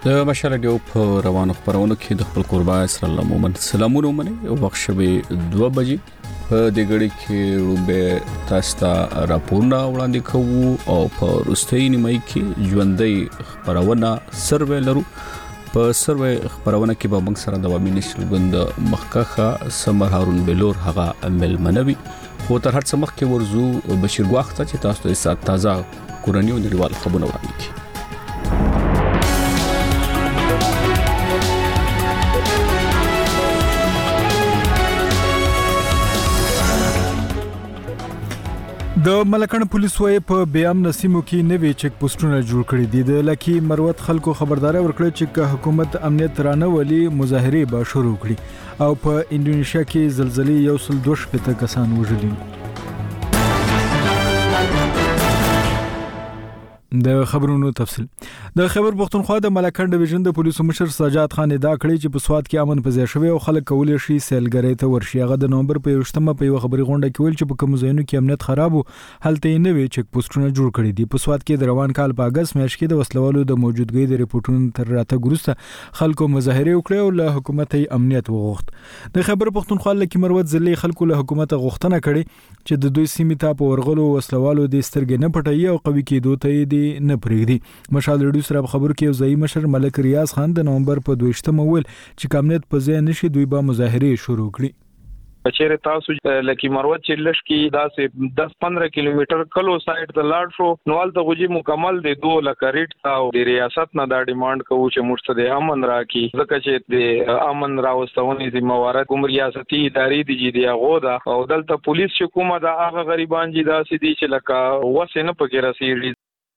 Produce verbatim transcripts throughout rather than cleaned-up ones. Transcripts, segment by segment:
د مشال ډیو په روانو خبرونو کې د خپل قربا اسر الله مومن سلامونه منه وخت شوه دوه بجې په دې غړي کې روبه تاسو ته راپورونه وړاندې کوو او په روستۍ نیمه کې ژوندۍ خبرونه سروې لرو په سروې خبرونه کې به موږ سره د وامي نشل غوند مخکخه سمر هارون بلور هغه عمل منوي خو تر هر څه مخکې ورزو بشیر واخته چې تاسو ته تازه کورنۍ او نړیوال خبرونه وړاندې کوي. د ملکن پولیس وای په بیام نسیمو کې نوې چک پوسټونه جوړ کړي دي د لکی مروت خلکو خبرداري ورکړه چې حکومت امنیت رانه ولي مظاهره به شروع کړي او په انډونیشیا کې زلزلې یو سل دوه شپږ کسان وژلي. د خبرونو تفصیل د خبر پښتونخوا د ملکن ډیویژن د پولیسو مشر سجاد خان دا کړی چې په سواد کې امن پځای شوی او خلک کولای شي سیلګری ته ورشي. هغه د نومبر په یوشتمه په یو خبري غونډه کې ویل چې په کوم ځایونو کې امنیت خراب وو هلته یې نوې چک پوسټونه جوړ کړي دي. په سواد کې د روان کال په اگست میاشت کې د وسلوالو د موجودګۍ د ریپورتونو تر راتګ وروسته خلکو مظاهره وکړه او له حکومت امنیت وغوښت. د خبر پښتونخوا لکه مروت ضلع خلکو له حکومت غوښتنه کړي چې د دوی سیمې ته په ورغلو وسلوالو د سترګې نه پټي او قوي کېدو ته دي نه پرېږدي. مشال ریډیو سره خبر کې ځای مشر ملک ریاض خان د نومبر په دویشتمه ویل چې کامنیت په ځای نشي دوی به مظاهره شروع کړي. چیرې تاسو لکه مروت چې لشکي داسې دس پندرہ کیلومتر کلو سایډ ته لاړ شو نوال ته غوجي مکمل د دوه لکه ریټ او د ریاست نه دا ډیماند کوو چې موږ ته امن راکړي ځکه چې د امن راوستونې ذمہواره کوم ریاستي ادارې دي چې دی غوډه او دلته پولیس حکومت هغه غریبان دي داسې دي چې لکه وسه نه پکې رسېږي.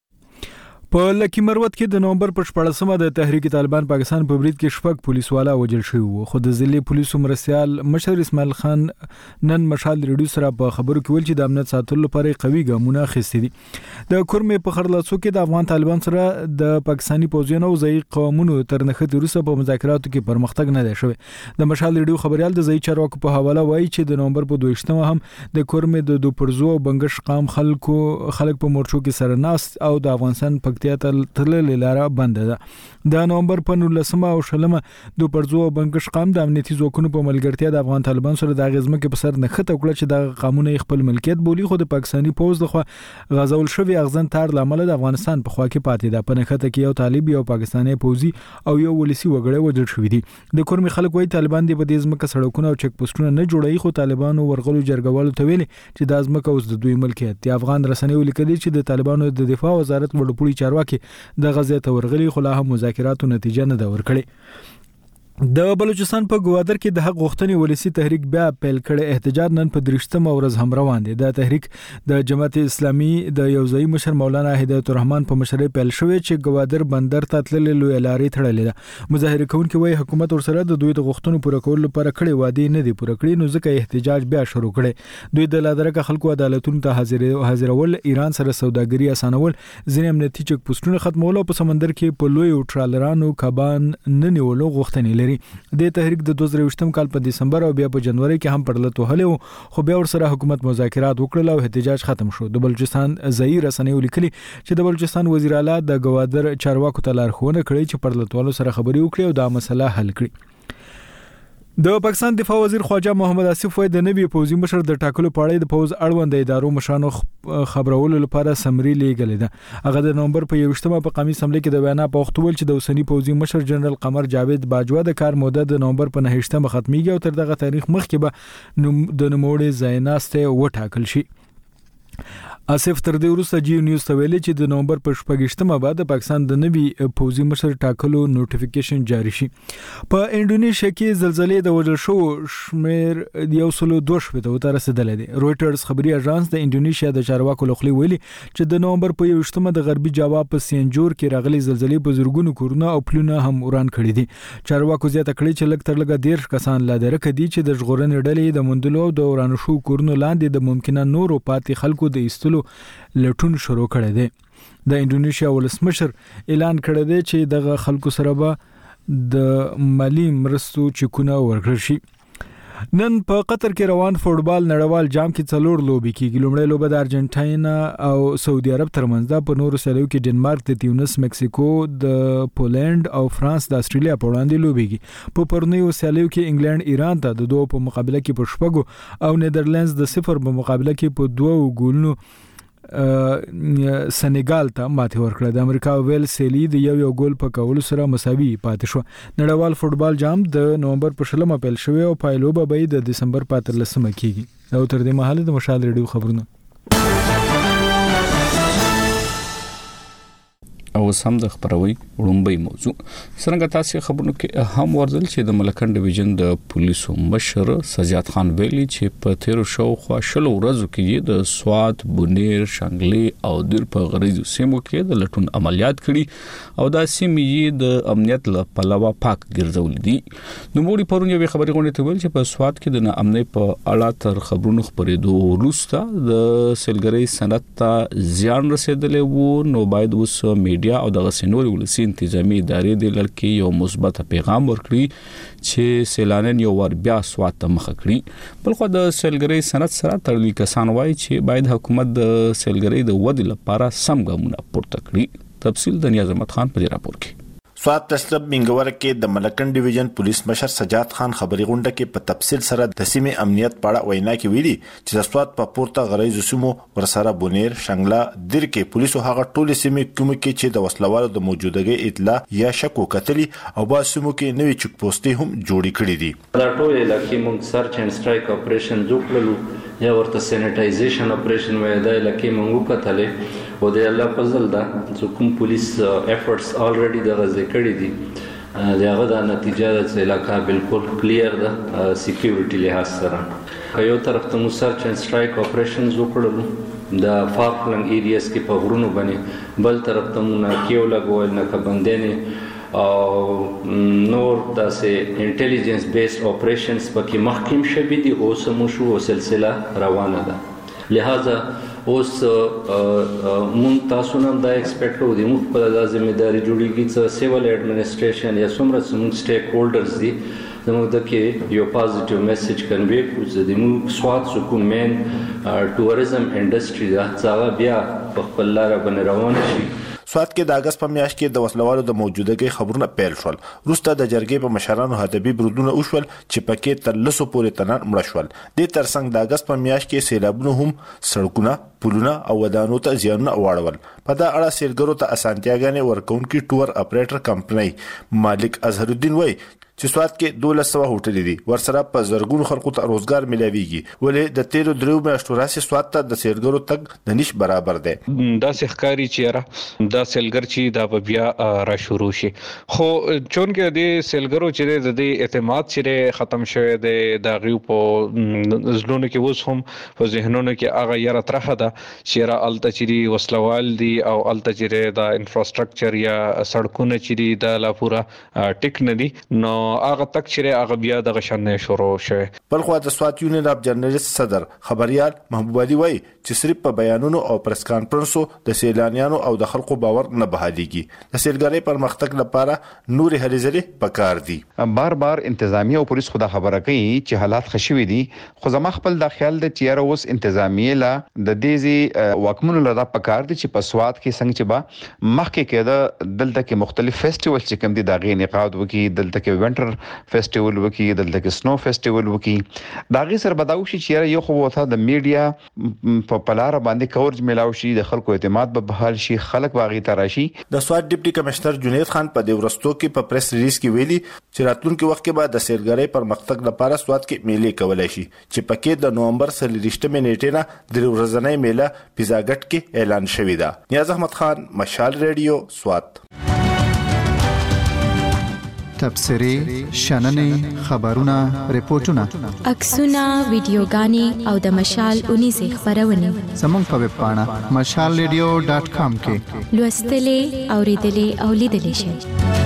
په لکی مروت کې د نومبر په شپږمه د تحریک طالبان پاکستان په برید کې شپږ پولیس والا وژل شوی وو. خو د ضلع پولیسو مرستيال مشر اسماعیل خان نن مشال ریډیو سره په خبرو کې ویل چې د امنیت ساتلو لپاره قوي ګامونه اخیستي دي. د کورمې په خرلاسو کې د افغان طالبان سره د پاکستاني پوځیانو او ځای قومونو تر نخښت وروسته په مذاکراتو کې پرمختګ نه دی شوی. د مشال ریډیو خبريال د ځای چارواکو په حواله وایي چې د نومبر په دویشتمه هم د کورمې د دوپرزو او بنگش قام خلکو خلک په مورچو کې سره ناس او د افغانستان پکتیا تل لاره بند ده. د نومبر په نولسمه او شلمه د پرزو او بنگش قام د امنیتي ځواکونو په ملګرتیا د افغان طالبان سره د غزمه کې په سر نخښت وکړه چې د قانوني خپل ملکیت بولی خو د پاکستاني پوز لخوا غزول شوی اغزن تار لامل د افغانستان په خوا کې پاتې ده. په نخښت کې یو طالب یو پاکستاني پوزي او یو ولسی وګړی وژل شوی دي. د کورمي خلک وایي طالبان د په دې ځمکه سړکونه او چک پوسټونه نه جوړوي خو طالبانو ورغلو جرګوالو ته ویلي چې د ځمکه اوس د دوی ملکیت دی. افغان رسنیو لیکلي چې د طالبانو د دفاع وزارت وړپوړي چارواکي د غزې ته ورغلي خو لا هم مذاکراتو نتیجه نه ده ورکړې. د بلوچستان په ګوادر کې د حق غوښتنې ولسی تحریک بیا پیل کړي. احتجاج نن په درشتمه ورځ هم روان دي. د تحریک د جماعت اسلامي د یوځای مشر مولانا هدایت الرحمن په مشرۍ پیل شوې چې ګوادر بندر ته تللې لوی لارې تړلې ده. مظاهره کوونکي وایي حکومت ورسره د دوی د غوښتنو پوره کولو لپاره کړي وعده نه دي پوره کړي نو ځکه احتجاج بیا شروع کړي. دوی د لادرکه خلکو عدالتونو ته حاضر حاضرول ایران سره سوداګري اسانول ځینې امنیتي چک پوسټونه ختمول او په سمندر کې په لوی ټرالرانو کبان نه نیولو غوښتنې لري. د تحریک د دوه زره ویشتم کال په دسمبر او بیا په جنوري کې هم پړلت وهلو خو بیا ورسره حکومت مذاکرات وکړل او احتجاج ختم شو. د بلوچستان ځای رسنیو لیکلي چې د بلوچستان وزیر اعلی د ګوادر چارواکو ته لارښوونه کړې چې پړلتوالو سره خبري وکړي او دا مسله حل کړي. د پاکستان دفاع وزیر خواجه محمد آصف وای د نوي پوځي مشر د ټاکلو په اړه د پوز اړوند ادارو مشرانو خبرولو لپاره سمري لیږل ده. هغه د نومبر په یوشتمه په قومي اسمبلی کې د وینا په وخت ول چې د اوسنی پوځي مشر جنرال قمر جاوید باجوا د کار موده د نومبر په نهشتمه ختميږي او تر دغه تاریخ مخکې به د نوموړي ځایناسته وټاکل شي. آصف تر دې وروسته جی نیوز ته ویلي چې د نومبر په شپږشتمه بعد د پاکستان د نوي پوځي مشر ټاکلو نوټیفیکیشن جاری شي. په انډونیشیا کې زلزلې د وژل شو شمیر یو سل دوه شپږ ته رسیدلې دي. رويټرز خبري اژانس د انډونیشیا د چارواکو لخوا ویلي چې د نومبر په یوشتمه د غربي جاوا په سینجور کې راغلي زلزلې په زورګونو کورونه او پلونه هم وران کړي دي. چارواکو زیاته کړي چې لږ تر لږه ډیر کسان لا درک دي چې د ژغورنې ډلې د مندلو د وران شو کورونو لاندې د ممکنه نورو پاتې خلکو د ایستلو لټون شروع کړی دی. د انډونیشیا ولسمشر اعلان کړی دی چې دغه خلکو سره به د مالی مرستو چکونه ورکړل شي. نن په قطر کې روان فوټبال نړیوال جام کې څلور لوبي کېږي. لومړی لوبه د ارجنټاین او سعودي عرب ترمنځ ده. په نورو سیالیو کې ډنمارک د تیونس، مکسیکو د پولند او فرانس د استرالیا په وړاندې لوبيږي. په پرونیو سیالیو کې انګلند ایران ته د دوه په مقابله کې په شپږو او نیدرلندز د صفر په مقابله کې په دوه ګولونو سنیګال ته ماتې ورکړه. د امریکا ویل سیلی د یو یو ګول په کولو سره مساوي پاتې شو. نړیوال فوټبال جام د نومبر په شلمه پیل شوی او پایلوبه به د دسمبر په اتلسمه کېږي. او تر دې مهاله د مشال ریډیو خبرونه او سم د خبروي وړومبي موضوع څنګه تاسو خبرونه کې هم ورزل چې د ملکن ډیویژن د پولیسو مشر سجاد خان ویلي چې په تیر شو خو شلو ورځو کې د سواد، بونیر، شانګلي او دیر په غریزو سیمو کې د لټون عملیات کړي او دا سیمې د امنیت له پلوه پاک ګرځول دي. نو موږ پرون یو خبري غونډه ته ویل چې په سواد کې د ناامنۍ په اړه تر خبرونو خبرېدو وروسته د سیلګرۍ صنعت ته زیان رسیدلی وو. نو باید اوس او د غسنوري ولسی انتظامی ادارې د لړکی یو مثبت پیغام ورکړي چې سیلانیان یو ور بیا سواد ته مخ کړي. بلخو د سیلګرۍ صنعت سره تړلي کسان وایي چې باید حکومت د سیلګرۍ د ودې لپاره سم ګامونه پورته کړي. تفصیل د نیاز احمد خان په راپور کې. سواد تسلب منګور کې د ملکن ډیویژن پولیس مشر سجاد خان خبري غونډه کې په تفصیل سره د سیمې امنیت په اړه وینا کې ویلي چې د سواد په پورته غریزو سیمو ورسره بونیر، شنګلا، دیر کې پولیسو هغه ټول سیمې کوم کې چې د وسلوالو د موجودګۍ اطلاع یا شک وکړي او با سیمو کې نوې چک پوسټې هم جوړې کړې دي. دا ټول علاقې موږ سرچ اینڈ سټرایک اپریشن جوړ یا ورته سینیټایزیشن اپریشن وای دا علاقې موږ وکړلې او د الله فضل دا چې کوم پولیس افورټس الریډي د غزې کړې دي دغه د نتیجه د علاقې بالکل کلیر ده سکیورټي لحاظ سره. یو طرف ته موږ سرچ اینڈ سټرایک اپریشنز وکړل د فار فلنګ ایریاز کې په غرونو باندې، بل طرف ته موږ کیو لګول نه کبندنه او نور داسې انټيليجنس بیس اپریشنز پکې مخکیم شوي دي او سمو شو سلسله روانه ده. لہذا اوس مونږ تاسو نه دا ایکسپیکټ کوو د موږ په لازمه ځمېداري جوړیږي چې سیول اډمنسټریشن یا څومره څومره سټیک هولډرز دي زموږ د کې یو پازیټیو میسج کنوي کوو د موږ سواد سکو مین ټوریزم انډستری دا څنګه بیا په خپل لار باندې روان شي. سواد کې د اگست په میاشت کې د وسلوالو د موجودګۍ خبرونه پیل شول. وروسته د جرګې په مشرانو هدبي برودونه وشول چې پکې تر لسو پورې تنان مړه شول. د ترڅنګ د اگست په میاشت کې سیلابونه هم سړکونه، پلونه او ودانو ته زیانونه واړول. په دا اړه سیلګرو ته اسانتیاګانې ورکونکي ټور اپریټر کمپنۍ مالک اظهر الدین وایي چې سواد کې دولس سوه هوټلې دي ورسره په زرګونو خلکو ته روزګار ملاويږي، ولې د تیرو درو میاشتو راځي سواد ته د سیلګرو تګ د نش برابر دی. دا ښکاری چې دا سیلګر چې دا بیا را شروع شي، خو چون کې د سیلګرو چې د اعتماد چې ختم شوی دی د غیو په زلون کې اوس هم په ذهنونو کې هغه یاره ترخه ده چې را الته چې وسلوال دي او الته چې د انفراستراکچر یا سړکونه چې د لا پورا ټیک نه دي نو هغه تک چې هغه بیا د غشنې شروع شوه. بل خو د سواد یونین اف جرنالست صدر خبريال محبوب علي وایي چې صرف په بیانونو او پریس کانفرنسو د سیلانیانو او د خلکو باور نه بهاليږي. د سیلګرۍ پرمختګ لپاره نور هلي ځلې پکار دي. بار بار انتظامیه او پولیس خدا خبره کوي چې حالات خشوي دي، خو زما خپل د خیال د چیرې اوس انتظامیه لا د دې واکمنو لدا پکار دي چې په سواد کې څنګه چې با مخکې کېده دلته کې مختلف فیسټیوال چې کوم دي دا غي انعقاد وکي، دلته کې فیسټیوال وکي، دلته کې سنو فیسټیوال وکي. دا غي سر بداو شي چې یو خو وته د میډیا په پلار باندې کورج ملاوي شي، د خلکو اعتماد به بحال شي، خلک واغی تراشي. د سواد ډیپټي کمشنر جنید خان په دې ورستو کې په پریس ریلیز کې ویلي چې راتلونکي وخت کې به د سیلګرۍ پرمختګ لپاره سواد کې میلې کولای شي چې پکې د نومبر څلورشتمې نیټې نه د ورځنۍ میله پیزاګټ کې اعلان شوی ده. نیاز احمد خان، مشال ریډیو، سواد. تبصرې، شننې، خبرونه، ریپورتونه، عکسونه، ویډیوګانې او د مشال اونیزه خبرونه زموږ په ویب پاڼه مشال ریډیو ډاټ کام کې لوستلې، اوریدلې او لیدلې شئ.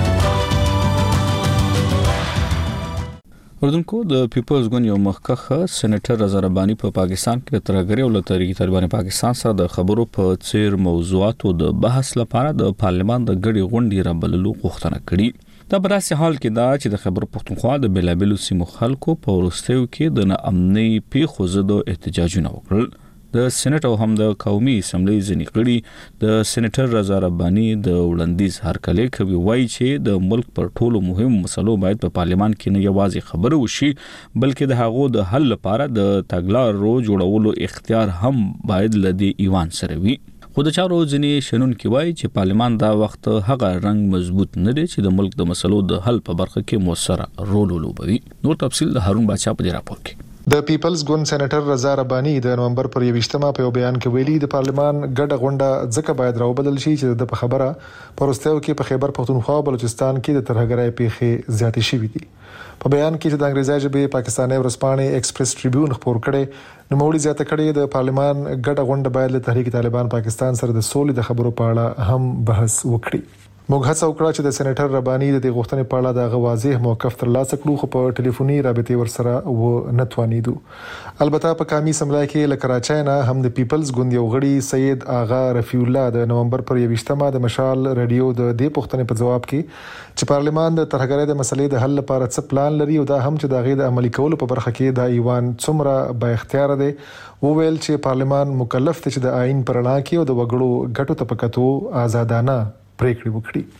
اردوونکو د پیپلز ګوند یو مخکخه سېنیټر رضا رباني په پاکستان کې د ترګری او لترګي طالبان پاکستان سره د خبرو په څیر موضوعاتو د بحث لپاره د پارلمان د غړي غونډې را بللو غوښتنه کړې. دا په داسې حال کې دا چې د خیبر پښتونخوا د بېلابېلو سیمو خلکو په وروستیو کې د ناامنۍ پیښو ضد احتجاجونه وکړل. د سېنات او هم د قومي اسمبلی ځینې غړي د سېنیټر رضا رباني د وړاندیز هرکلی کوي، وایي چې د ملک پر ټولو مهمو مسلو باید په پارلمان کې نه یوازې خبرې وشي بلکې د هغو د حل لپاره د تګلارو جوړولو اختیار هم باید له دې ایوان سره وي. خو د چارو ځینې شنونکي وایي چې پارلمان دا وخت هغه رنګ مضبوط نه دی چې د ملک د مسلو د حل په برخه کې مؤثر رول ولوبوي. نور تفصیل د هارون بادشاه په دې راپور کې. د پیپلز ګوند سېنیټر رضا رباني د نومبر پر یوویشتمه په بیان کې ویلي د پارلمان ګډه غونډه ځکه باید راوبدل شي چې د خبره پروستیو کې په خیبر پښتونخوا او بلوچستان کې د ترهګرۍ پیښې زیاتې شوې دي. په بیان کې چې د انګریزي ژبې پاکستاني ورځپاڼې ایکسپریس ټریبیون خبر کړي نو مولي زیاته کړي د پارلمان ګډه غونډه باید له تحریک طالبان پاکستان سره د سولې د خبرو په اړه هم بحث وکړي. موږ هڅه وکړه چې د سېنیټر رباني د دې غوښتنې په اړه د واضح موقف ترلاسه کړو خو په ټلیفوني رابطې ورسره و نه توانیدو. البته په قومي اسمبلی کې له کراچۍ نه هم د پیپلز ګوند یو غړي سید آغا رفیع الله د نومبر پر یوویشتمه د مشال رادیو د دې پوښتنې په جواب کې چې پارلمان د ترهګرۍ د مسلې د حل لپاره څه پلان لري او دا هم چې د غي د عملي کولو په برخه کې د ایوان څومره با اختیار دی، وویل چې پارلمان مکلف دی چې د آئین پر اړه کې او د وګړو ګټو ته پکاتو آزادانه پریکړې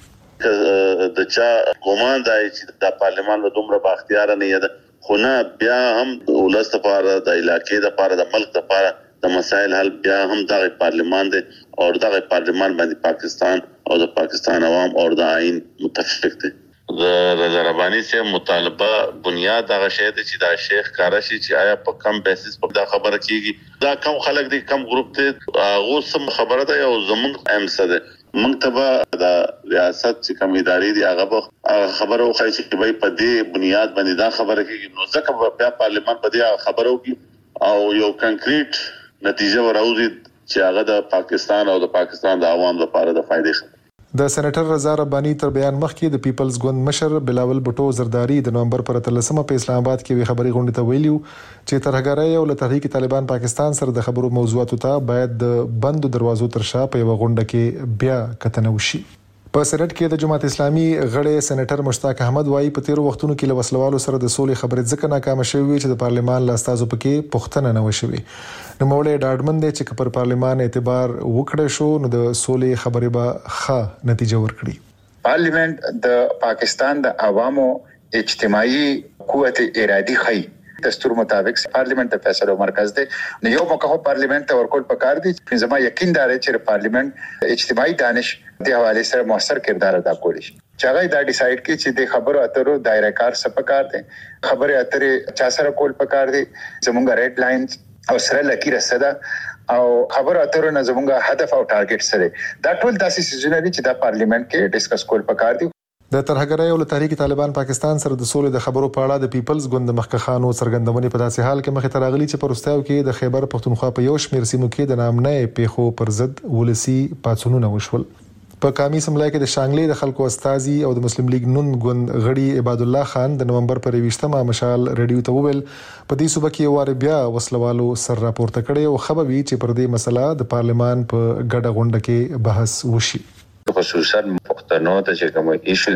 وکړي. د چا ګومان دی چې د پارلمان له دومره با اختیار نه یده خو نه بیا هم ولست لپاره د علاقې لپاره د ملک لپاره د مسایل حل بیا هم د پارلمان دی او د پارلمان باندې پاکستان او د پاکستان عوام او د آئین متفق دي. د رضا رباني چې مطالبه بنیاد هغه شی دی چې دا شیخ کارشي چې آیا په کم بیسس په دا خبره کیږي دا کم خلک دي کم ګروپ دي هغه سم خبره ده او زمونږ امسه ده منتبه د ریاست چې کوم ادارې دي هغه خبرو خو چې به په دې بنیاد باندې دا خبره کیږي نو ځکه بیا پارلمان په دې خبرو کې او یو کنکریټ نتیجه وراوځي چې هغه د پاکستان او د پاکستان د عوام لپاره د فائدې د سېنیټر رضا رباني تر بیان مخکې د پیپلز ګوند مشر بلاول بټو زرداری د نومبر پر اتلسمه په اسلام آباد کې وی خبري غونډه ته ویلیو چې ترهګرۍ او له تحریک طالبان پاکستان سره د خبرو موضوعاتو ته باید د بندو دروازو تر شا په یو غونډه کې بیا کتنه وشي. په سېنات کې د جماعت اسلامي غړي سېنیټر مشتاق احمد وایي په تیرو وختونو کې له وسلوالو سره د سولې خبرې ځکه ناکام شوې چې د پارلمان له استازو پکې پښتنه نه وشوي. نو مولې ډاډمن دي چې پر پارلمان اعتبار وکړي شو نو د سولې خبرې به ښه نتیجه ورکړي. پارلیمنت د پاکستان د عوامو اجتماعي قوت ارادي خي دستور مطابق پارلیمنت د فیصلو مرکز دی. نو یو موقع پارلیمنت ته ورکول پکار دي چې زما یقین دار چې پارلیمنت اجتماعي دانش د حواله سره موثر کردار ادا کولی شي. چاغې دا ډیسایډ کی چې د خبرو اترو دایره کار څه پکار دي، خبره اترې چا سره کول پکار دي، زمونږ ریډ لاینز او سره لکیر صدا او خبرو اترو نه زمونږ هدف او ټارګټ سره دا ټول داسې سيزونري چې د پارلیمنت کې ډیسکس کول پکار دي. د ترهګرۍ او تحریک طالبان پاکستان سره د سولې د خبرو په اړه د پیپلز ګوند مخکخانو څرګندونې په داسې حال کې مخې ته راغلي چې پروستیو کې د خیبر پښتونخوا په یو شمېر سیمو کې د نامنۍ پیښو پر ضد ولسی پاڅونونه وشول. په قومي اسمبلی کې د شانګلې د خلکو استازي او د مسلم لیگ نون ګوند غړي عباد الله خان د نومبر پر یوویشتمه مشال رادیو ته وویل په دې صوبه کې واره بیا وسلوالو سر راپورته کړي او خبروي چې پر دې مسله د پارلمان په ګډه غونډه کې بحث وشي. خصوصا پښتنو ته چې کوم ایشو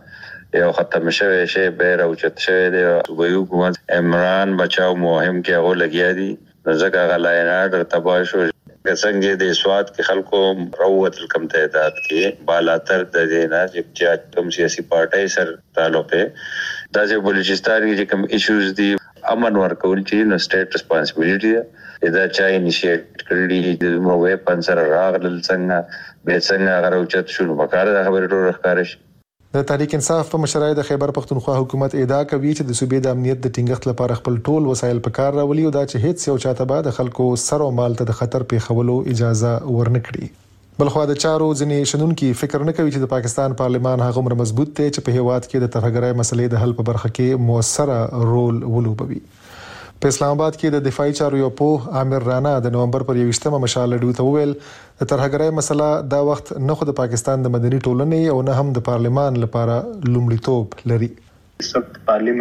ده یو ختم شوی شی به راوچت شوی دی صوبایي حکومت عمران بچاو مهم کې هغه لګیا دي ځکه غلاینات تباه شو څنګه د سواد کې خلکو روت کم تعداد کې بالاتر د دینا چې کوم سیاسي پارټي سره تعلق ہے دا چې بلوچستان کې کوم ایشوز دي امن ورکول چې نو سټیټ ریسپانسبিলিټي دا چا انیشیټ کړی د موږ په پنځه راغلل څنګه به څنګه غروچت شروع وکړه دا خبره ټول ښکارش. د تحریک انصاف په مشرۍ د خیبر پښتونخوا حکومت ادعا کوي چې د صوبې د امنیت د ټینګښت لپاره خپل ټول وسایل په کار راولي او دا چې هیڅ یو چاته به د خلکو سر او مال ته د خطر پیښولو اجازه ورنکړي. بلخو د چارو ځنې شنونکي فکر نه کوي چې د پاکستان پارلمان هغه مر مضبوط دی چې په هیواد کې د ترهګرۍ مسلې د حل په برخه کې موثره رول ولوبوي. په اسلام آباد کې د دفاعي چارو یو په عامر رانا د نومبر پر یوویشتمه مشال لډو ته وویل د ترهګرۍ مسله دا وخت نه خو د پاکستان د مدني ټولنې او نه هم د پارلمان لپاره لومړیتوب لري. سخت پارلیمنت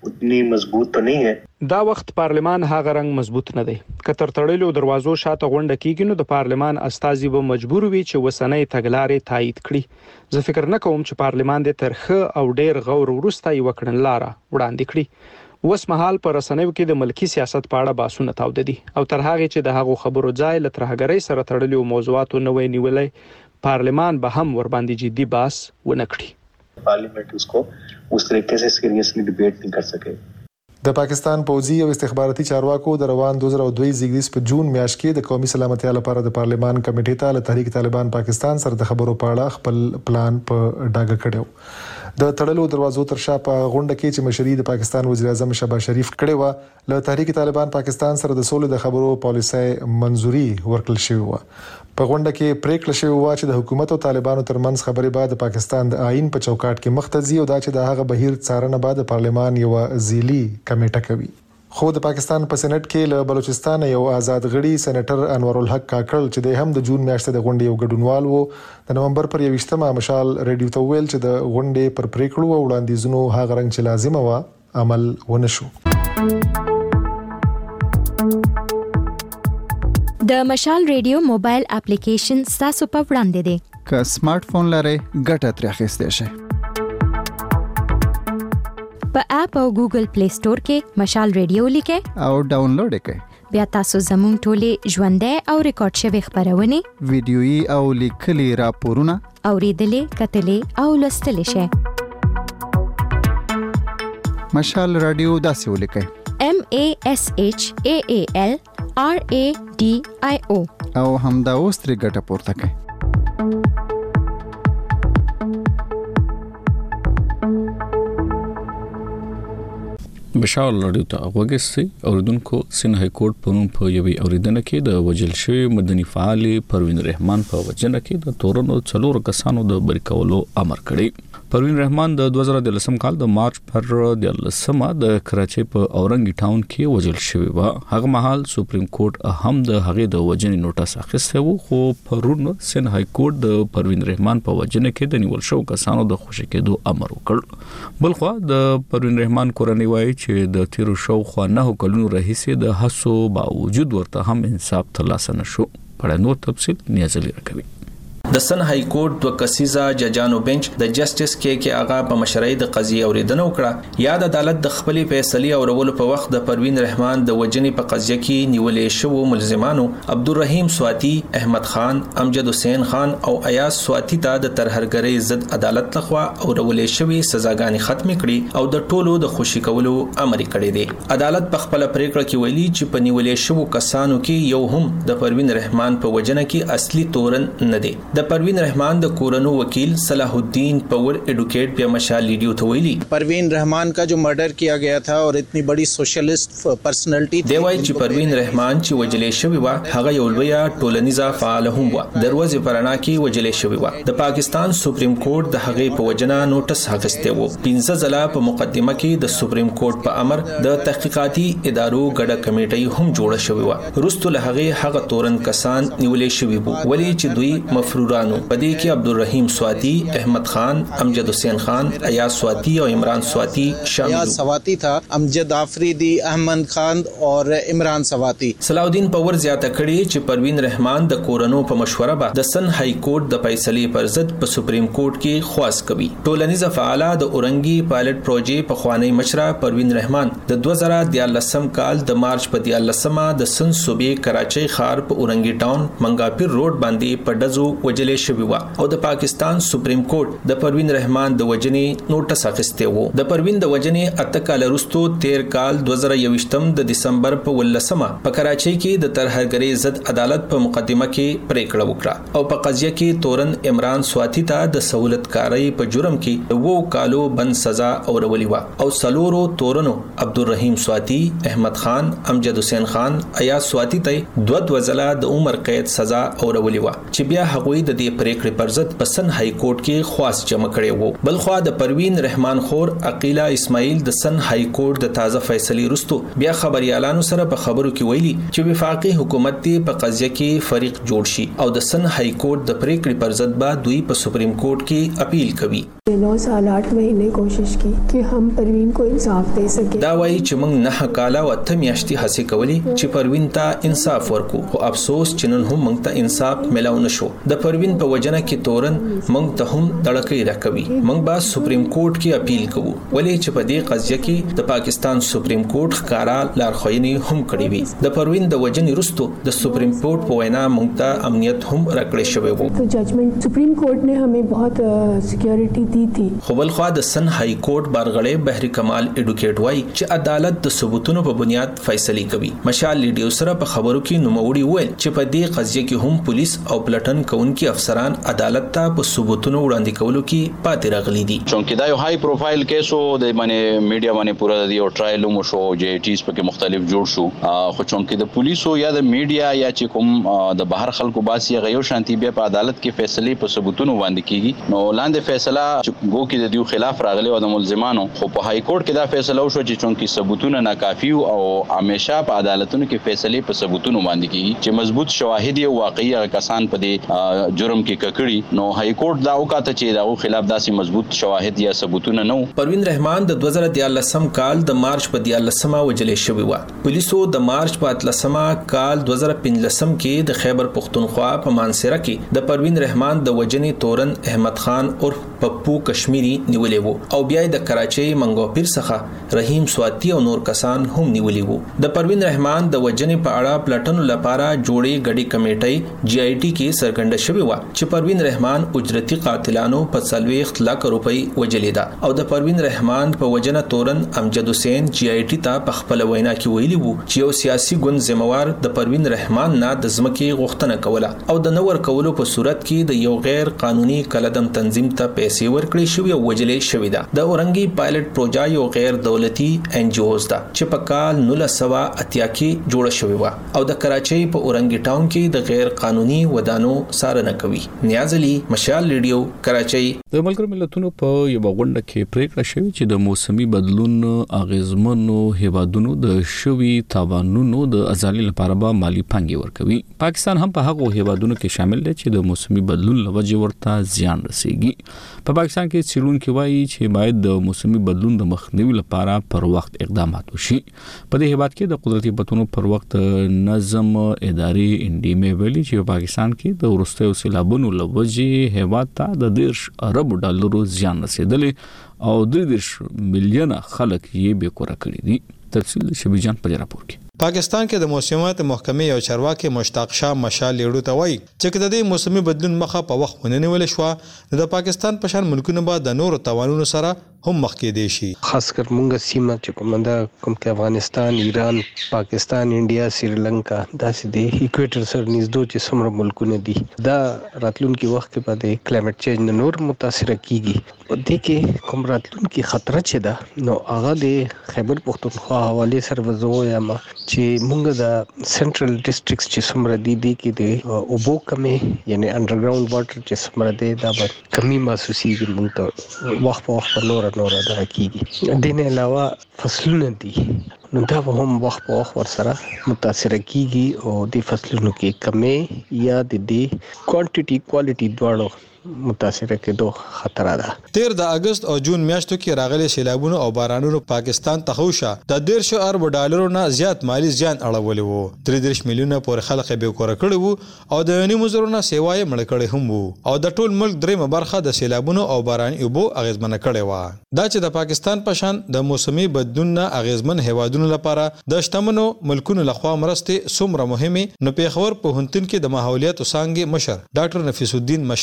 उतनी मजबूत तो नहीं है। دا وخت پارلمان هغه رنګ مضبوط نه دی. کتر تړلو دروازو شاته غونډه کیږي نو د پارلمان استازي به مجبور وي چې وسنۍ تګلارې تایید کړي. زه فکر نه کوم چې پارلمان د ترخه او ډیر غور وروسته یو کړنلاره وړاندې کړي. اوس مهال پر رسنیو کې د ملکی سیاست په اړه باسونه تاوده دي او تر هغه چې د هغو خبرو ځای له ترهګرۍ سره تړلو موضوعاتو نه وای نیولای پارلمان به هم ور باندې جدي باس ونه کړي. पार्लियामेंट उसको उस तरीके से सीरियसली डिबेट नहीं कर सके. د پاکستان پوځي او استخباراتي چارواکو د روان دوه زره دوه زیږدیز په جون میاشت کې د قومي سلامتیا لپاره د پارلمان کمیټې ته له تحریک طالبان پاکستان سره د خبرو په اړه خپل پلان په ډاګه کړو. د تړلو دروازو تر شا په غونډه کې چې مشري د پاکستان وزیر اعظم شهباز شریف کړی و له تحریک طالبان پاکستان سره د سولې د خبرو پالیسي منځوري ورکړل شوی و. په غونډه کې پریکړه شوې و چې د حکومت او طالبانو ترمنځ خبرې بعد پاکستان د آئین په چوکاټ کې مختزي او دا چې د هغه بهیر څارنه بعد پارلمان یو ځیلی کمیټه کوي. خو د پاکستان په سېنات کې له بلوچستان یو آزاد غړي سېنیټر انور الحق کاکړ چې د هم د جون میاشتې د غونډې یو ګډونوال وو د نومبر پر یوشتمه مشال ریډیو ته ویل چې د غونډې پر پریکړو او وړاندیزونو هغه رنګ چې لازمه و عمل ونه شو. د مشال ریډیو موبایل اپلیکیشن تاسو په وړاندې دی. که سمارټ فون لرئ ګټه ترې اخیستی شئ. په اپ او ګوګل پلی سٹور کې مشال ریډیو لیکئ او ډاونلوډ کړئ. بیا تاسو زموږ ټولې ژوندۍ او ریکارډ شوی خبرونه ویډیويي او لیکلي راپورونه اوریدلې کتلې او لوستلې شئ. مشال رادیو داسې ولیکئ M A S H A A L R A D I O او همدا اوس ترې ګټه پورته کړئ. بشار لړیو ته وګورئ اوریدونکو سن های کورټ په نوم په یوې اوریدنه کې د وجل شوی مدني فعال پروین رحمان په وجنه کې د تورنو څلور کسانو د بری کولو امر کړی. پروین رحمان د دوه زره دولسم کال د مارچ پر دولسمه د کراچۍ په اورنګي ټاون کې وجل شوی و. هغه مهال سپریم کورټ هم د هغې د وجنې نوټس اخیسته و خو پرون سن های کورټ د پروین رحمان په وجنه کې د نیول شو کسانو د خوشی کېدو امر وکړ. بلخو د پروین رحمان کورنۍ وایي چې د تیرو شاوخوا نه کلونو راهیسې د هڅو باوجود ورته هم انصاف ترلاسه نشو. په نور تفصیل نیازلی راکوي. د سن های کورټ دوه کسیزه ججانو بنچ د جسټس کې کې آغا په مشرۍ د قضیه اوریدنه وکړه. یاد عدالت د خپلې فیصلې اورولو په وخت د پروین رحمان د وجنې په قضیه کې نیولې شوو ملزمانو عبدالرحیم سواتی، احمد خان، امجد حسین خان او ایاز سواتی ته د ترهګرۍ ضد عدالت لخوا اورولې شوی سزاګانې ختم کړي او د ټولو د خوشی کولو امر کړی دی. عدالت په خپل پریکړه کې ویلي چې په نیولې شوو کسانو کې یو هم د پروین رحمان په وجنه کې اصلي تورن نه دی. د پروین رحمان د کورنو وکیل صلاح الدین پاور ایڈوکیٹ پہ مشال ریڈیو تو ویلی پروین رحمان کا جو مرڈر کیا گیا تھا اور اتنی بڑی سوشلسٹ پرسنالٹی دیوای چې پروین رحمان چې وجلې شوی و هغه یو لوی ټولنیزه فعال هم و. دروازه پرانا کې وجلې شوی و. د پاکستان سپریم کورټ د هغې په وجنه نوټس اخیسته و. پنځه ځله په مقدمه کې د سپریم کورټ په امر د تحقیقاتي ادارو ګډه کمیټه هم جوړه شوی و. وروسته له هغې هغه تورن کسان نیولې شوی وو ولی چې دوی مفرورانو پدې کې عبدالرحیم سواتی، احمد خان، امجد حسین خان، ایاز سواتی اور عمران سواتی شامل. ایاز سواتی تھا، امجد آفریدی، احمد خان اور عمران سواتی. صلاح الدین پاور زیاته کړي چې پروین رحمان د کورنو په مشوره به د سن های کورټ د فیصلې پر ضد په سپریم کورټ کې خواست کوي. ټولنیزه فعاله د اورنګي پایلټ پروژې په خوانی مشره پروین رحمان د دوه زره دیارلسم کال د مارچ په دیارلسمه د سن صوبې کراچۍ ښار په اورنګي ټاون منګاپیر روډ باندې په ډزو وجلې شوی و او د پاکستان سپریم کورټ د پروین رحمان د وجنې نوټس اخیسته وو. د پروین د وجنې اته کال وروسته تیر کال دوه زره یوشتم د دسمبر په ولسمه په کراچۍ کې د ترهګرۍ ضد عدالت په مقدمه کې پریکړه وکړه او په قضیه کې تورن عمران سواتی ته د سہولت کاری په جرم کې وو کالو بند سزا اورولې و او سلورو تورنو عبدالرحیم سواتی، احمد خان، امجد حسین خان، ایاز سواتی ته دوه دوه ځله د عمر قید سزا اورولې و چې بیا هغوی د د دې پریکړې پر ضد په سن های کورټ کې خواست جمع کړی وو. بلخوا د پروین رحمان خور عقیله اسماعیل د سن های کورټ د تازه فیصلې وروسته بیا خبريالانو سره په خبرو کې ویلي چې وفاقي حکومت دې په قضیه کې فریق جوړ شي او د سن های کورټ د پریکړې پر ضد به دوی په سپریم کورټ کې اپیل کوي. نو سال آٹھ مہینے کوشش کی کہ ہم پروین کو انصاف دے سکیں. دا وایي چې موږ نه کاله او اته میاشتې هڅې کولې چې پروین ته انصاف ورکو، خو افسوس چې نن هم موږ ته انصاف ملاو نشو. د پروین په وجنه کې تورن موږ ته هم دړکې راکوي. موږ به سپریم کورټ کې اپیل کوو، ولې چې په دې قضیه کې د پاکستان سپریم کورټ ښکارا لارښوونې هم کړې وي. د پروین د وجنې وروسته د سپریم کورټ په وینا موږ ته امنیت هم راکړی شوی وو. تو ججمنٹ سپریم کورٹ نے ہمیں بہت سیکیورٹی دی تھی. خو بل خوا د سن های کورټ بارغړی بحری کمال ایډوکیټ وای چې عدالت د ثبوتونو په بنیاد فیصله کوي. مشال لیډیو سره په خبرو کې نوموړي وویل چې په دې قضیه کې هم پولیس او پلټن کوونکي افسران عدالت ته په ثبوتونو وړاندې کولو کې پاتې راغلي دي. چونکه دا یو های پروفایل کیس و د باندې میډیا باندې پورا د یو ټرایل مو شو چې ټیس په کې مختلف جوړ شو، خو چونکه د پولیسو یا د میډیا یا چې کوم د بهر خلکو باسي غيو شانتي بیا په عدالت کې فیصله په ثبوتونو باندې کیږي. نو لاندې فیصله چې گو کې د دیو خلاف راغلی او د ملزمانو، خو په های کورټ کې دا فیصله وشو چې چونکه ثبوتونه ناکافي او همیشه په عدالتونو کې فیصله په ثبوتونو باندې کیږي چې مضبوط شواهد او واقعي کسان په دې جرم کې ککړي. نو های کورټ دا وکاته چې دا خلاف داسې مضبوط شواهد یا ثبوتونه نه. پروین رحمان د دوه زره دیارلسم کال د مارچ په دیارلسمه وجلې شوی و. پولیسو د مارچ په اتلسمه کال دوه زره پنځلسم کې د خیبر پختونخوا په مانسره کې د پروین رحمان د وجنې تورن احمد خان عرف پپو کشمیری نیولې وو او بیا د کراچۍ منګو پیر څخه رحیم سواتی او نور کسان هم نیولې وو. د پروین رحمان د وجنې په اړه پلټنو لپاره جوړې غړي کمیټي جی آی ټي کې سرګنده شوی و چې پروین رحمان اجرتی قاتلانو په څلوېښت لک روپۍ وجلې ده او د پروین رحمان په وجنه تورن امجد حسین جی آی ټي ته په خپل وینا کې ویلي وو چې یو سیاسي ګوند ذمہوار د پروین رحمان نه د ځمکې غوښتنه کوله او د نور کولو په صورت کې د یو غیر قانوني کلدم تنظیم ته پیسې ورکړې شوې او وجلې شوې ده. د اورنګي پایلټ پروژه یو غیر دولتي ان جی اوز ده چې په کال نولس سوه اتیا کې جوړه شوې و او د کراچۍ په اورنګي ټاون کې د غیر قانوني ودانو څارنه کوي. نیاز علي، مشال ریډیو، کراچۍ. د ملګرو ملتونو په یو غونډه کې پریکړه شوې چې د موسمي بدلون اغیزمنو هیوادونو د شوي تاوانونو د ازالي لپاره به مالی پانګې ورکوي. پاکستان هم په هغو هیوادونو کې شامل دی چې د موسمي بدلون لوجه ورته زیان رسیږي. په پاکستان کې څېړونکي وایي چې باید د موسمي بدلون د مخنیوي لپاره پر وخت اقدامات وشي. په دې هیواد کې د قدرتي بتونو پر وخت نظم ادارې انډیمې ویلي چې په پاکستان کې د وروستیو سیلابونو لوجه هیواد ته د دیرش ارب ډالرو زیان رسیدلې او دیرش میلیونه خلک یې بې کوره کړي دي. تفصیل شبیجان په راپور کې. پاکستان کې د موسمیات محکمې او چارواکي مشتاق شاه مشال لیډو ته وایي چې د دې موسمي بدلون مخه په وخت ونه نیول شو نو د پاکستان په شان ملکونو به د نورو توانونو سره هم مخ کې دي شي. خاص کر مونږه سیمه چې کومنده کوم کې افغانستان، ایران، پاکستان، انډیا، سریلانکا داسې د ایکویټر سره نږدې چې څومره ملکونه دي دا راتلونکي وخت کې په د کلایمټ چینج نه نور متاثر کیږي. په دې کې کوم راتلونکي خطر چې ده نو هغه د خیبر پختونخوا حواله سره وځو یا ما چې مونږ د سنټرل ډیسټریکټس چې څومره دي دي کې د اوبو کمې یعنی انډرګراوند واټر چې څومره دي دا به کمی محسوسيږي مونږ ته وخت په وخت نور نور دا کیږي. د نه علاوه فصلونه دي نو دا هم وخت په وخت ورسره متاثر کیږي او د فصلونو کې کمې یا د دې کوانټیټي کوالټي دواړو متاثر کېدو خطر ده. تیر د اگست او جون میاشتو کې راغلي سیلابونو او بارانونو پاکستان ته خوشا د ډیر شو ارب ډالرو نه زیات مالی زیان اړولې وو. درې میلیونه پورې خلک به کور کړي وو او د یونی مزرونه سیوای مړ کړي هم وو او د ټول ملک درېمه برخه د سیلابونو او باران اوبو اغیزمن کړي و. دا چې د پاکستان په شان د موسمي بدلون نه اغیزمن هیوادونو لپاره د شتمنو ملکونو لخوا مرستې څومره مهمه نو پیښور په هنتون کې د ماحولیات او څنګه مشر ډاکټر نفیس الدین مشال لیډو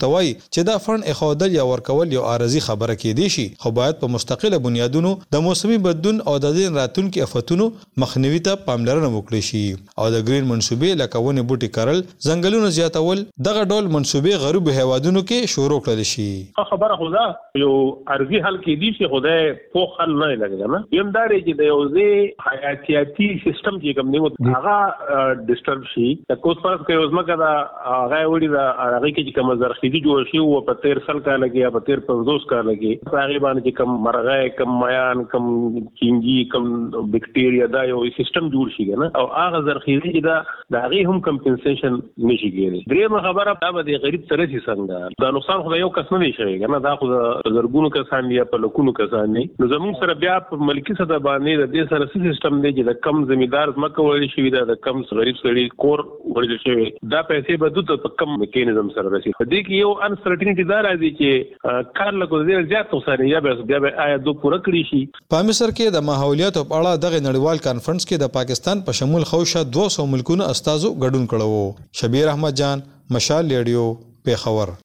ورته وایي چې دا فند اخودل یا ورکول یو عارضي خبره کېدی شي خو باید په مستقله بنیادونو د موسمي بدلون او د دین راتلونکو آفتونو مخنیوي ته پاملرنه وکړي شي او د گرین منصوبې لکه ونې بوټي کرل ځنګلونو زیاتول دغه ډول منصوبې غریب هیوادونو کې شروع کړل شي. خبره خو دا یو ارزي حل کې دي چې خدای په حل نه لګي نه یم دا چې د یو ځای حیاتیاتي سیستم چې کوم نیو هغه ډیسټرب شي د کوس پرس کې اوسمګه دا هغه وړي دا هغه کې چې کوم زرخیدي جوړ شي او په تیر سال کا لګي یا په تیر پنځوس کا لګي هغه باندې چې کوم مرغه کم میان کم چینجی کم بکټیریا دا یو سیستم جوړ شي نه او هغه زرخیدي دا د هغه هم کمپنسیشن نشي کېږي. درېمه خبره دا به د غریب سره شي څنګه دا نقصان خو یو کس نه شي کنه دا خو زرګونو کسان یا په لکونو کسان نه نو زموږ سره بیا په ملکی سطح باندې د دې سره سیستم دی چې د کم زمیندار مکه وړي شي دا د کم غریب سړي کور وړي شي دا پیسې به دوی ته کم میکانیزم سره راشي. په دې کې یو انسرټینټی دار راځي چې کار لکه ډیر زیات وسانه یا بیا بیا آیا دوه پوره کړی شي. په مصر کې د ماحولیات په اړه دغه نړیوال کانفرنس کې د پاکستان په شمول خوشه دوه سوه ملکونو استادو ګډون کړو. شبیر احمد جان مشال ریډیو پیښور.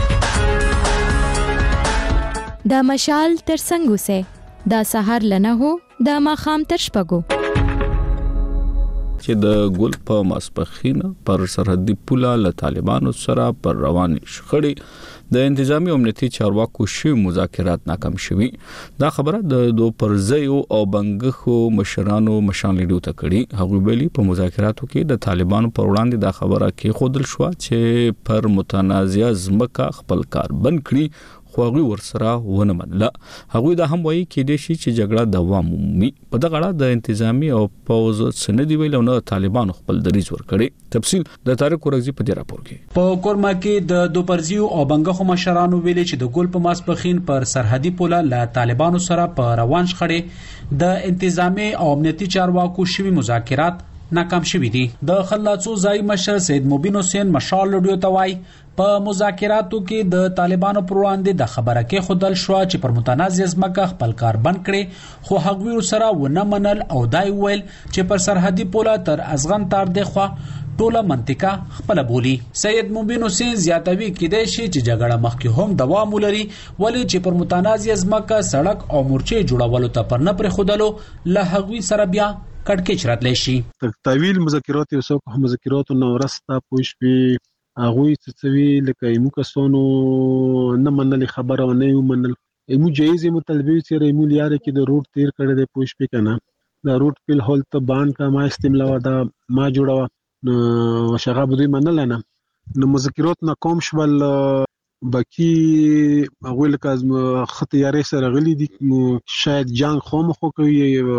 دا مشال تر څنګه سه دا سحر لنه هو دا ماخام تر شپګو چې د ګل په ماسپخین پر سرحدي پوله له طالبانو سره پر روان شخړې د انتظامی امنیتي چارواکو شوی مذاکرات ناکام شوي. دا خبره د دوه پرځیو او بنګخو مشرانو مشان لیدو ته کړي. هغوی ویلي په مذاکراتو کې د طالبانو پر وړاندې دا خبره کې خودل شو چې پر متنازعه ځمکه خپل کار بند کړي خو هغوی ورسره ونه منله. هغوی دا هم وایي کېدای شي چې جګړه دوام ومومي. په دغه اړه د انتظامی او پوځ څه نه دي ویلي او نه طالبانو خپل دریځ ورکړی. تفصیل د طارق ورغزي په دې راپور کې. په کورما کې د دوپرزیو او بنګخو مشرانو ویلي چې د ګل په ماسپخین پر سرحدي پوله له طالبانو سره په روان شخړې د انتظامی او امنیتي چارواکو شوی مذاکرات ناکام شوي دي. د خلاصو ځای مشر سید مبین حسین مشال لډیو توای په مذاکراتو کې د طالبانو پر وړاندې د خبره کې خودل شو چې پر متنازع ځمکه خپل کار بند کړي خو هغوی سره ونه منل او دای ویل چې پر سرحدي پوله تر ازغن تار دی خو ټوله منطقه خپل بولی. سید مبین حسین زیاتوي کېدای شي چې جګړه مخکې هم دوام ولري ولې چې پر متنازع ځمکه سړک او مورچې جوړولو ته پر نه پر خودلو له هغوی سره بیا کټکېچ راتلی شي. طویل مذاکرات یو څو مذاکرات نو راسته پوښ په هغوی څه لکه ایمو کسانو نه منل خبره نه یو منل ایمو جایز مطالبه چې ایمو لیاره کې د روډ تیر کړی دی پوښ په کنه دا روډ په هول ته باند کا ما استعمال دا ما جوړوا نو شغه بده منل نه نو مذاکرات ناکام شول. باقي هغه لکه خطیاري سره غلي دي شاید جنگ خامخو کوي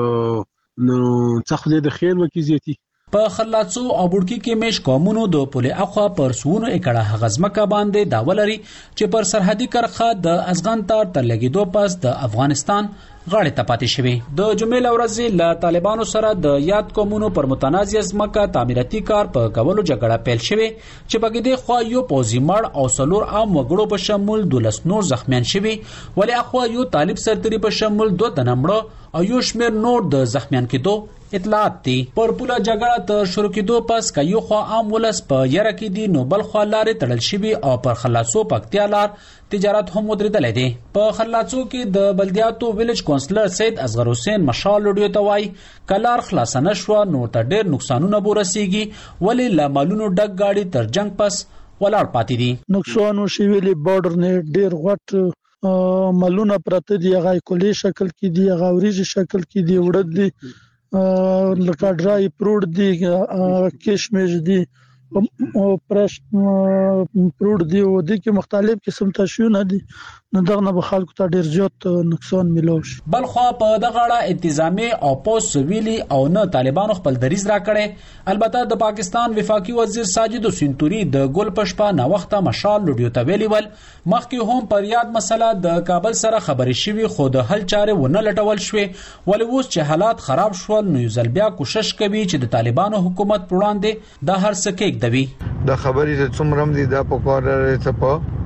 نو څخه د خیر وکي زیاتی. په خلاصو او بوډکی کې مش قومونو د پوله اخوا پر سونو اکړه غزمکه باندې داولري چې پر سرحدي کرخه د ازغان تار تر لګیدو پس د افغانستان غاړه ته پاتې شوی. د جمعې لورځ له طالبانو سره د یاد قومونو پر متنازع ځمکه تعمیراتي کار په کولو جګړه پیل شوه چې په دې خوا یو پوزي مړ او سلور عام وګړو په شمول دولس نور زخمیان شوي ولې اخوا یو طالب سرتري په شمول دوه تنمړه او یو شمیر نور د زخمیان کېدو اطلاعات دي. پر پوله جګړه تر شروع کېدو پس که یو خوا عام ولس په یره کې دي نو بل خوا لارې تړل شوي او پر خلاصو پکتیا لار تجارت هم ودرېدلې دي. په خلاصو کې د بلدیاتو ویلج کونسلر سید اصغر حسین مشال لډیو توای کلار خلاص نه شو نو ته ډېر نقصانونه بورسيږي ولې لا مالونو ډک گاډي تر جنگ پس ولاړ پاتې دي. نقصانو شي ویلي بارډر نه ډېر غټ مالونه پرته دي هغه کلی شکل کې دي هغه وريجي شکل کې دي وړد دي لکه ډرای پروډ دي کشمش دي او پرش پروډ دی او د کې مختلف قسم تشونه دي نو دغه نه خلکو ته ډیر زیات نقصان ملوش. بل خو په دغه اړه انتظامی او پوس سویلی او نه طالبانو خپل دریز را کړي. البته د پاکستان وفاقي وزیر ساجد حسین توري د ګل پشپا نه وخته مشال لډیو ته ویلی ول مخکې هم پر یاد مسله د کابل سره خبرې شوي خو د حل چارې ونه لټول شوې ولې اوس چې حالات خراب شول نو یو ځل بیا کوشش کوي چې د طالبانو حکومت پر وړاندې د هر څه کې دوی د خبرې چې څومره دي دا په کار لري ته په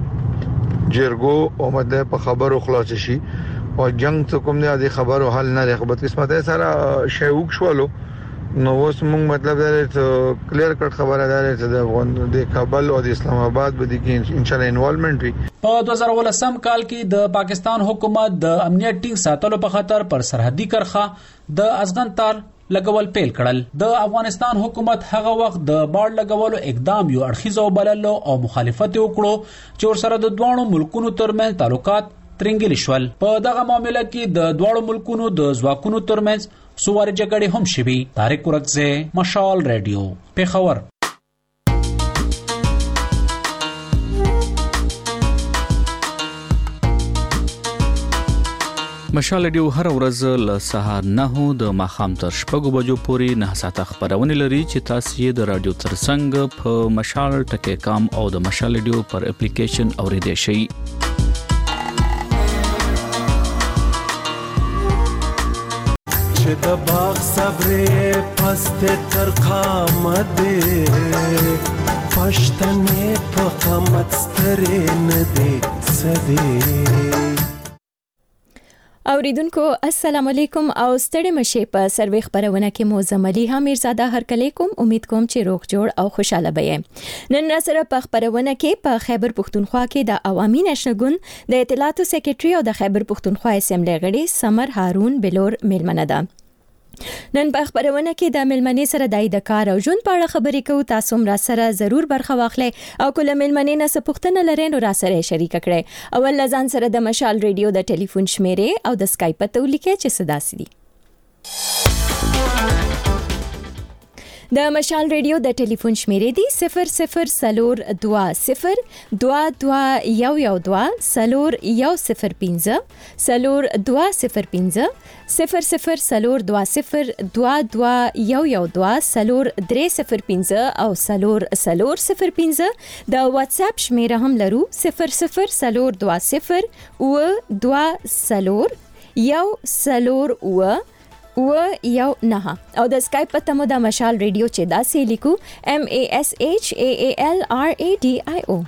جرګو او مده په خبرو خلاص شي او جنگ څه کوم نه دي خبرو حل نه لري خو په قسمت سره شوق شولو نو اوس موږ مطلب دا چې کلیر کټ خبره ده چې د افغان د کابل او د اسلام آباد به د ان شاء الله انوالومنت وي. په دوه زره ولسم کال کې د پاکستان حکومت د امنیت ټینګ ساتلو په خاطر پر سرحدي کرخه د ازغن تار لګول پیل کړل. د افغانستان حکومت هغه وخت د باړ لګولو اقدام یو اړخیزو بللو او مخالفت وکړو چې ورسره د دوه ملکونو ترمنځ تعلقات ترنګل شول. په دغه معاملې کې د دوه ملکونو د ځواکونو ترمنځ سوار جګړې هم شوي. طارق ورکزه، مشال رادیو، پیښور. مشال رادیو هر ورځ له سهار نه د ماخام تر شپږو بجو پورې نه ساعته خبرونه لري چې تاسو یې د رادیو ترڅنګ په مشال ټکی کام او د مشال رادیو پر اپلیکیشن اوریدئ شئ. د باغ صبرې پست تر قامته پښتنې په قامت سترې نه دي سدي. اوریدونکو السلام علیکم او ستړي مشه په سروي خبرونه کې موزملي حمیرزاده هرکلی کوم. امید کوم چې روغ جوړ او خوشاله بئ. نن سره په خبرونه کې په خیبر پښتونخوا کې د عوامي نشنل ګوند د اطلاعاتو سیکریټري او د خیبر پښتونخوا اسمبلی غړي سمر هارون بلور میلمنه ده. نن په خبرونه کې د ملمنې سره د د کار او ژوند په اړه خبرې کوو. تاسو هم را سره ضرور برخه واخلئ او کله ملمنې نه څه پوښتنه لرئ نو را سره شریک کړئ. اول لزان سره د مشال ریډیو د ټلیفون شمیرې او د اسکایپ ته ولیکئ چې صدا سړي. د مشال ریډیو د ټلیفون شمیرې دي صفر صفر سلور دوا صفر دوا دوا یو یو دوا سلور یو صفر پنځه سلور دوا صفر پنځه صفر صفر سلور دوا صفر دوا دوا یو یو دوا سلور درې صفر پنځه او سلور سلور صفر پنځه. د واتس اپ شمیره هم لرو صفر صفر سلور دوا صفر او دوا سلور یو سلور او و یو نه او د اسکایپ په تمو د مشال ریډیو چې دا سې لیکو M A S H A A L R A D I O.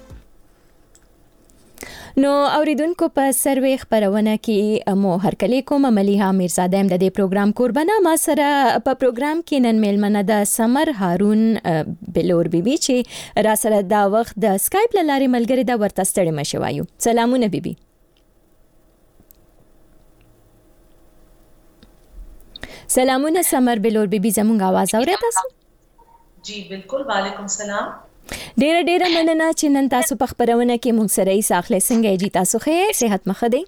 نو اوریدونکو په سروي خبرونه کې مو هرکلی کوم. مليحه میرزاده هم د دې پروګرام قربانه. ما سره په پروګرام کې نن میلمنه د سمر هارون بلور بیبي چې را سره دا وخت د اسکایپ لارې ملګری دا ورته ستړي مشوایو. سلامونه بیبي. سلامونه سمر بلور بیبي زموږ आवाज اورئ تاسو؟ جی بالکل. وعلیکم سلام. ډیر ډیر مننه چې نن تاسو په خبرونه کې مونږ سره یې ساخله څنګه جی تاسو ښه صحت مخ دی؟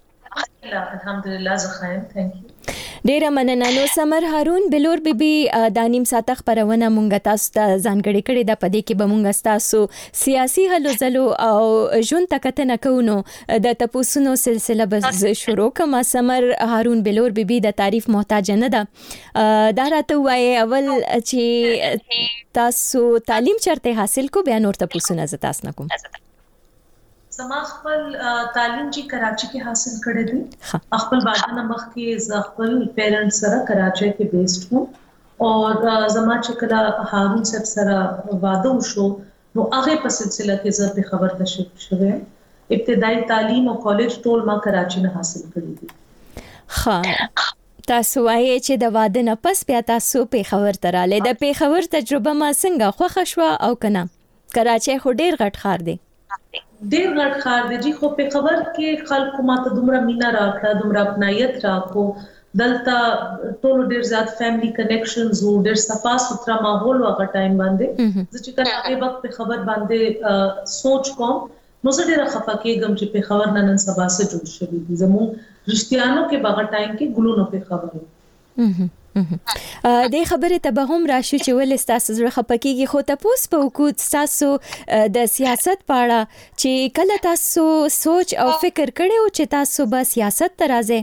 الحمدلله زه ښه یم. ثانک یو. ډیر مننه. نو سمر هارون بلور بیبي د نیم ساعته خبرونه مونږ تاسو ته ځانګړي کړي د پدې کې به مونږ تاسو سیاسي هلو ځلو او ژوند تکتنه کوو. د تپوسونو سلسله بس شروع کوم. سمر هارون بلور بیبي د تعریف محتاج نه ده. دا راته وایي اول چې تاسو تعلیم چرته حاصل کو بیا نور تپوسونه ز تاسو نه کوم. زما خپل تعلیم چې کراچي کې حاصل کړی دی. خپل بعد نه مخ کې ز خپل پیرنټس سره کراچي کې بیسډ وو او زما چې کله هارون صاحب سره واده وشو نو هغه په سلسله کې زه په خبر تشریف شوم. ابتدایي تعلیم او کالج ټول ما کراچي نه حاصل کړی دی. ها تاسو وایي چې د واده نه پس بیا تاسو په خبر تراله د په خبر تجربه ما څنګه خوښ شو او کنه؟ کراچي خو ډیر غټ ښار دی. ډیر غټ ښار دی جی. خو په خبر کې خلکو ماته دومره مینا راکړه دومره اپنایت راکو. دلته ټول ډیر زیات فیملی کنیکشنز وو. ډیر صفا سترا ماحول وغه ټایم باندې زه چې کله هغه وخت په خبر باندې سوچ کوم نو زه ډیر خفه کېږم چې په خبر نن سبا سره جوړ شوی دي. زموږ رښتیانو کې بغه ټایم کې ګلونو په خبره د خبرې ته به هم راشي چې ول تاسو زړه خپکیږي خو تاسو په وکوت تاسو د سیاست په اړه چې کله تاسو سوچ او فکر کړو چې تاسو به سیاست ته راځي؟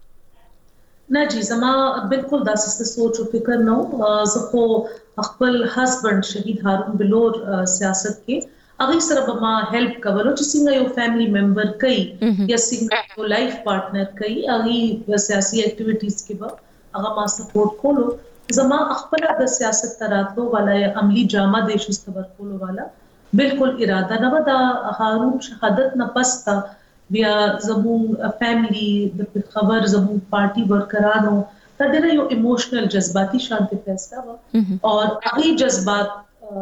نه جی زما بالکل داسې سوچ او فکر نو. زه خو خپل هسبند شهید هارون بلور سیاست کې هغه سره به ما هیلپ کولو چې څنګه یو فیملی ممبر کوي یا څنګه یو لایف پارټنر کوي هغه سیاسي اکټیویټیز کې به هغه ما سپورټ کولو. زما خپل د سیاست تراتلو والا یا عملی ډرامه د شستبر کولو والا بالکل اراده نه و. د هارون شهادت نه پستا بیا زمون فیملی د خبر زمون پارټي ورکرانو دا ډېر یو ایموشنل جذباتي شانتي فیصله و او هغه جذبات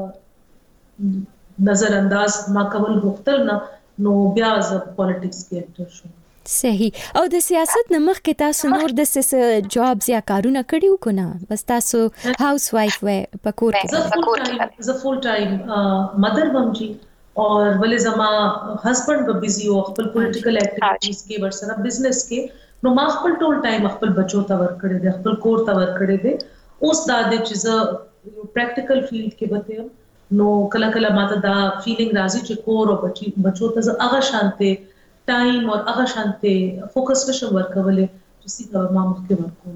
نظر انداز ما کول غوښتل نه نو بیا ز پالیټکس کې انټر شوم. صحیح. او د سیاست نمخ کې تاسو نور د سس جابز یا کارونه کړیو کنه بس تاسو هاوس وایف و پکور کې ز فول ټایم مدر وم جی اور ولې زما هسبند به بيزي او خپل پولیټیکل اکټیویټیز کې ورسره بزنس کې نو ما خپل ټول ټایم خپل بچو ته ور کړی دی خپل کور ته ور کړی دی. اوس دا د چیز یو پریکټیکل فیلډ کې وته نو کله کله ماته دا فیلینګ راځي چې کور او بچي بچو ته هغه شانته ټایم او هغه شانته فوکس نشم ورکولې چې څنګه ما مخکې ورکوم.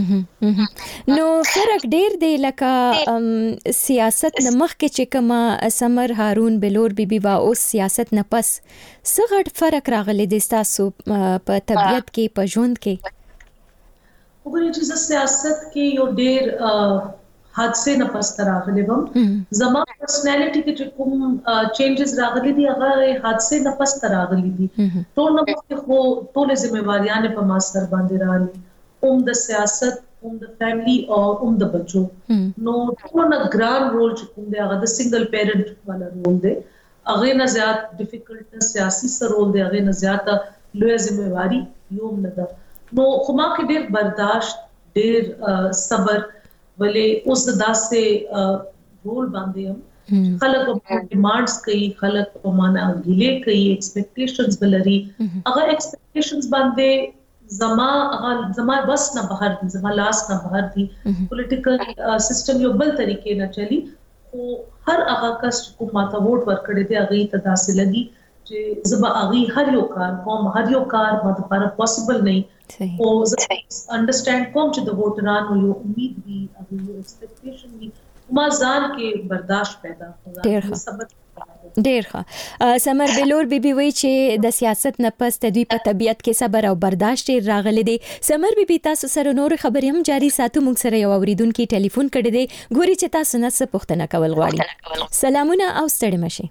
نو فرق ډیر دی لکه سیاست نه مخکې چې کما سمر هارون بلور بیبي وا او سیاست نه پس څه غټ فرق راغلی دی تاسو په طبيعت کې په ژوند کې؟ وګورئ چې سیاست کې یو ډیر حادثه نه پس راغلی وم زما پرسنالټي کې چې کوم چینجز راغلي دي هغه حادثه نه پس راغلي دي ټول نو خو ټول ځمېواریاں په ما سر باندې راغلي اوم د سیاست اوم د فیملی او اوم د بچو نو ټول نه ګران رول چې کوم دی هغه د سنگل پیرنټ والا رول دی هغه نه زیات ډیفیکلټ سیاسي سره رول دی هغه نه زیات لوی ځمېواري یوم نه ده نو خو ما کې ډېر برداشت ډېر صبر ولې اوس داسې رول باندې هم خلک په ډیمانډز کوي خلک په معنا غیلې کوي ایکسپیکټیشنز بلري هغه ایکسپیکټیشنز باندې زما هغه زما بس نه بهر دي زما لاس نه بهر دي پولیټیکل سیستم یو بل طریقې نه چلی خو هر هغه کس کوم ماته ووټ ورکړي دی هغه ته داسې لګي چې زما هغه هر یو کار کوم هر یو کار ماته لپاره پوسیبل نه او انډرستانډ کوم چې د ووټرانو یو امید وي او یو ایکسپیکټیشن وي ما ځان کې برداشت پیدا کړم صبر ډیر ښه. سمر بلور بیبي وی چې د سیاست نه پس د دوی په طبيعت کې صبر او برداشت راغلی دی. سمر بیبي تاسو سره نور خبرې هم جاري ساتو موږ سره یو اوریدونکو ټلیفون کړی دی ګوري چې تاسو نه څه پوښتنه کول غواړي. سلامونه او ستړي مشه.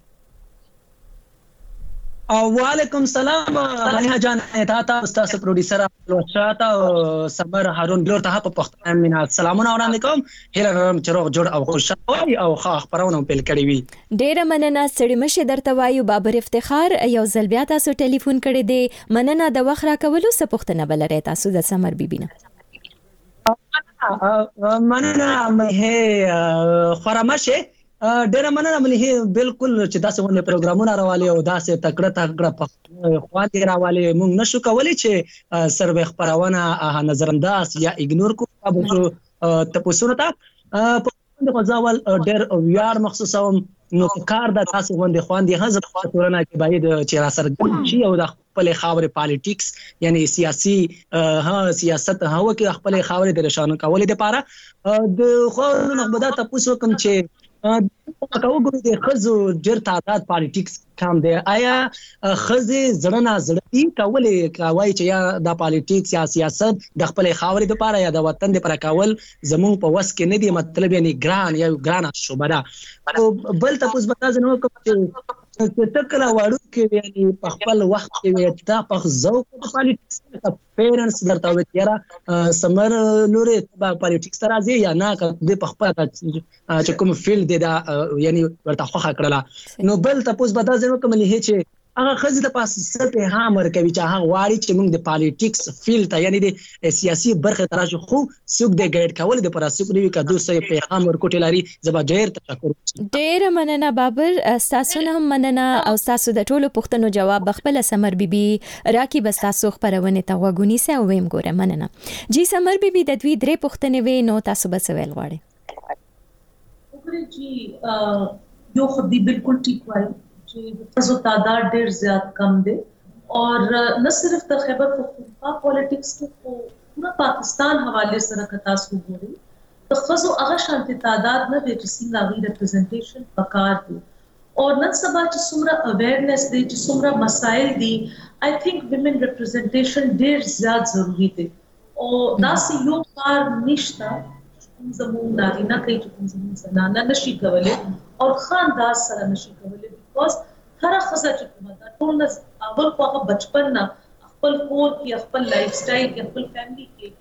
وعلیکم السلام غنیه جان تاسو استاد پروډوسر لوچاتا صبر هارون بلور ته په پښتو مینا سلامونه وړاندې کوم هیله کوم چې روغ جوړ او خوشاله او ښه خبرونه پیل کړی وي. ډیره مننه ستړي مشه درته وایو بابر افتخار یو ځل بیا تاسو ټلیفون کړی دی مننه د وخت راکولو څه پوښتنه بلره تاسو د سمر بیبي نه. مننه مه خرمشه ډېر مننه ملي بالکل چې تاسو باندې پروګرامونه راوالي او تاسو تکړه تکړه په خواته راوالي موږ نشو کولای چې سروې خبرونه نظر انداز یا اګنور کوو تاسو ته په غزاول ډېر ویار مخصوصوم نو کار د تاسو باندې خواندي هزه خاطرونه کې باید چې را سره شي او د خپل خاورې پالیټکس یعنی سیاسي ها سیاست هاو کې خپل خاورې د نشانو کولې لپاره د خو نو بدا تاسو کوم چې کاوه ګورې د خزو ډېر تعداد پالیټکس کم دی آیا خزه زړه زړی کولې کوي چې یا د پالیټکس یا سیاست د خپل خاورې لپاره یا د وطن لپاره کول زموږ په وس کې نه دی مطلب یعنی ګران یا ګران شوبه ده بل تاسو بتا زنو کوم چې تکلا وړو کې یعنی په خپل وخت کې تا په ذوق د پالیټکس پیرنټس درته وتیرا سمر نورې په پالیټکس راځي یا نه د په خپل چې کوم فیلډ دا یعنی ورته خوخه کړله نو بل تاسو بتا زنو کوم لهي چې هغه خزه د پاسه ستې هامر کوي چې هغه واړي چې موږ د پالیټکس فیلډ ته یعنی د سیاسي برخه تراشو خو سوق د ګایډ کول د پراسوق نیو کدو سې پیغام ورکوټی لري زما ډېر تشکر. ډېر مننه بابر تاسو نه مننه او تاسو د ټولو پوښتنو جواب بخپل سمر بیبي راکی بس تاسو خبرونه ته وګونی سه او ویم ګوره مننه. جی سمر بیبي د دوی درې پوښتنې وې نو تاسو بس ویل غواړئ. وګورئ جی یو خو دی بالکل ټیک وایي خزو تعداد ډیر زیات کم دی اور نه صرف د خیبر پختونخوا پالیټکس کې پورا پاکستان حواله سره کتا سو ګوري د خزو هغه شانتي تعداد نه دی چې څنګه غي ریپرزنټیشن پکار دی اور نن سبا چې څومره اویرنس دی چې څومره مسائل دي آی تھنک ویمن ریپرزنټیشن ډیر زیات ضروری دی او دا سی یو کار نشته زموږ نارینه کوي چې کوم زموږ زنانه نشي کولای او خاندان سره نشي کولای بس هر خزه چې کومه دا ټول نه اول خو هغه بچپن نه خپل کور کې خپل لایف سټایل کې خپل فیملی کې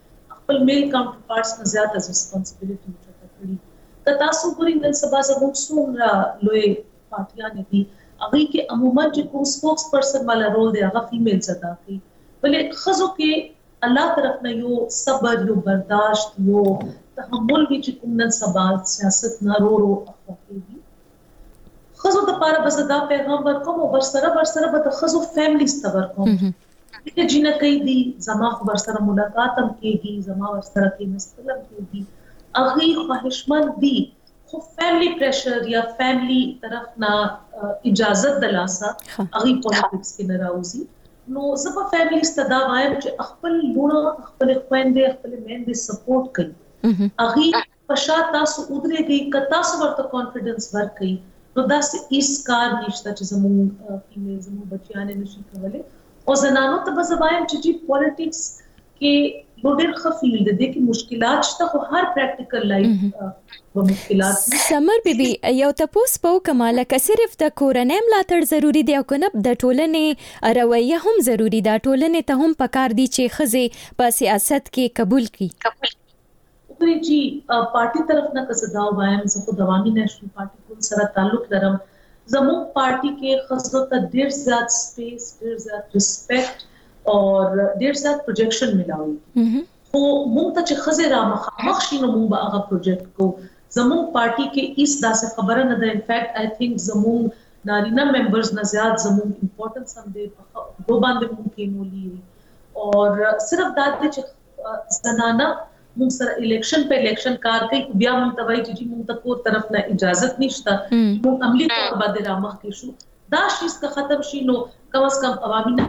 خپل میل کاونټر پارټس نه زیات از ریسپانسبিলিټي ورته کړی که تاسو ګورئ نن سبا زموږ څومره لوی پارټیان دي هغه کې عموما چې کوم سپوکس پرسن والا رول دی هغه فیمیل ادا کوي بلې خزو کې الله طرف نه یو صبر یو برداشت یو تحمل وی چې کوم نن سبا سیاست نه رو رو اخوږي خزو د پاره بس دا پیغام ورکوم او ورسره ورسره به خزو فیملیز ته ورکوم چې جنہ کوي دي زما خو ورسره ملاقات هم کیږي زما ورسره کې مستلم کیږي اغه خواهشمند دي خو فیملی پریشر یا فیملی طرف نه اجازه دلاسه اغه پالیټکس کې نه راوځي نو زما فیملی ستدا وایم چې خپل لونه خپل خويندې خپل میندې سپورټ کوي اغه پښا تاسو ودرېږي ک تاسو ورته کانفیډنس ورکړي نو دا هیڅ کار نشته چې زموږ فیمیل زموږ بچیان نشي کولای او زنانو ته به وایم چې جی پالیټکس کې ډېر خفیل دي کې مشکلات شته خو هر پریکټیکل لایف و مشکلات سمر بیبي یو تاسو په کماله ک صرف د کورنۍ ملاتړ ضروری دی او کنه د ټولنې رویه هم ضروری ده ټولنې ته هم پکار دي چې خزه په سیاست کې قبول کړي وګورئ جی پارټي طرف نه کسدا وایم زه خو د عوامي نېشنل پارټي کول سره تعلق لرم زموږ پارټي کې خزو ته ډېر زیات سپیس ډېر زیات ریسپیکټ اور ډیر زیات پروجیکشن ملاوي خو موږ ته چې خزه را مخ شینو موږ به هغه پروجیکټ کو زموږ پارټي کې اس داسې خبره نه ده ان فیکټ آی تھنک زموږ نارینه ممبرز نه زیات زموږ امپورټنس هم دی دو باندې ممکن ولي اور صرف دا چې زنانه موږ سره الیکشن په الیکشن کار کوي بیا موږ ته وایي چې موږ ته کوم طرف نه اجازه نشته موږ عملی طور باندې را مخ کې شو دا شیز که ختم شي نو کم از کم عوامي